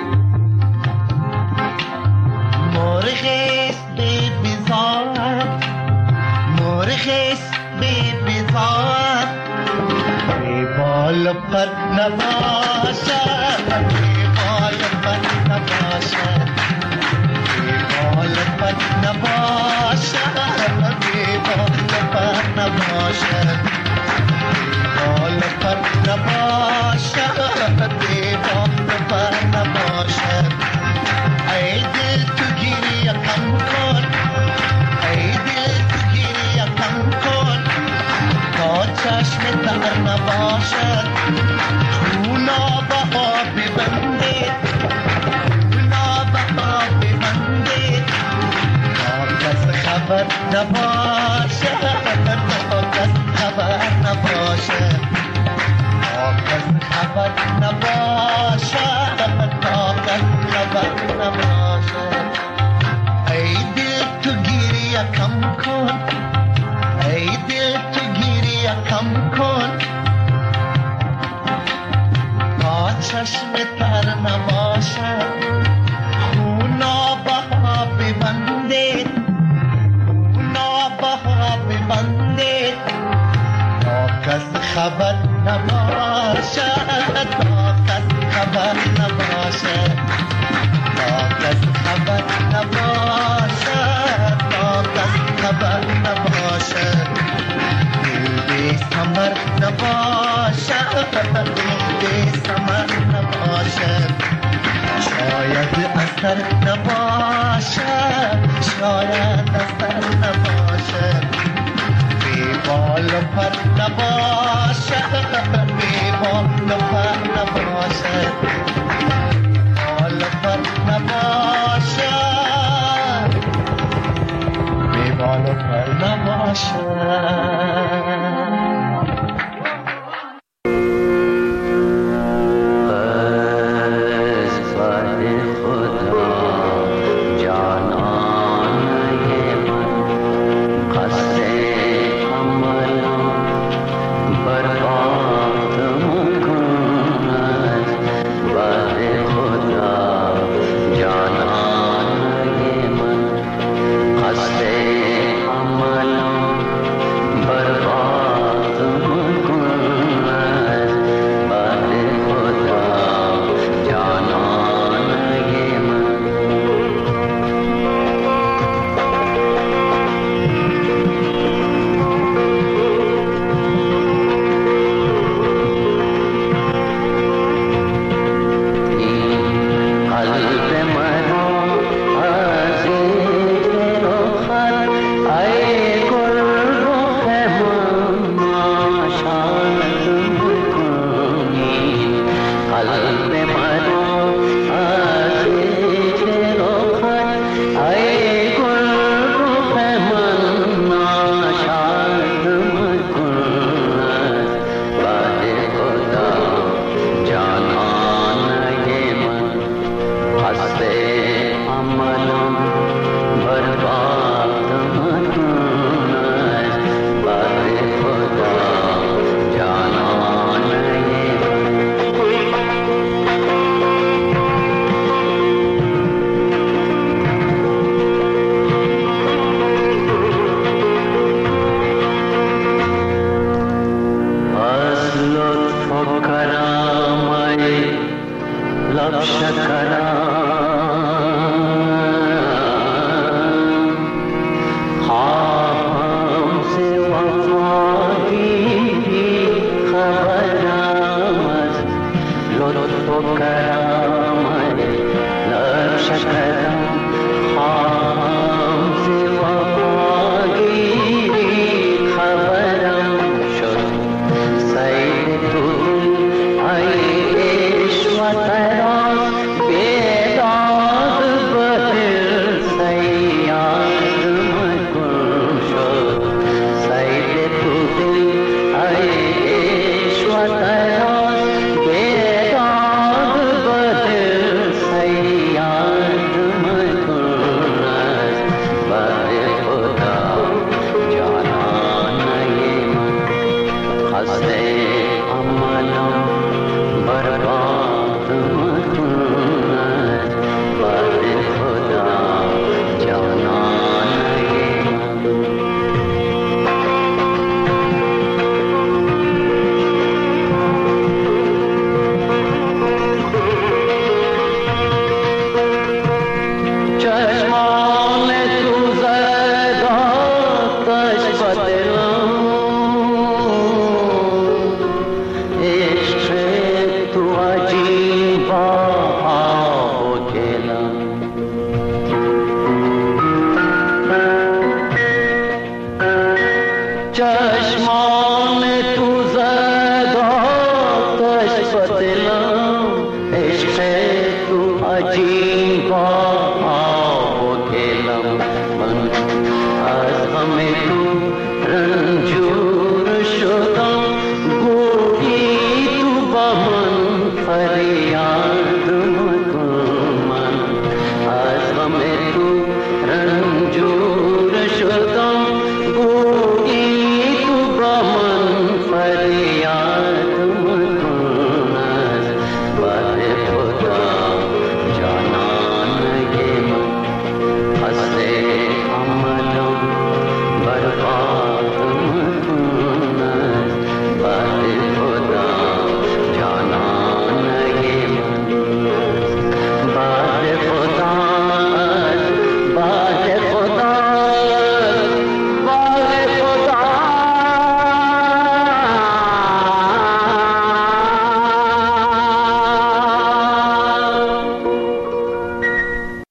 مرغیست بی بزاد مرغیست بی بزاد بال پر نباشد بال پر نباشد بال پر نباشد بال پر نباشد بال پر نباشد بال پر نباشد ای دل تو گریه کم کن ای دل تو گریه کم کن تا چشم تر نباشد خونا بها ببندید خونا بها ببندید تا کس خبر نباشد تا کس خبر نباشد تا کس خبر نباشد تا کس خبر نباشد ای دل تو گریه کم کن ای دل تو گریه کم کن تا چشم تر نباشد خونا بها ببندید خونا سر نباشد شاید از سر نباشد بی بال و پر نباشد بی بال و پر نباشد بال و پر نباشد بی بال و پر نباشد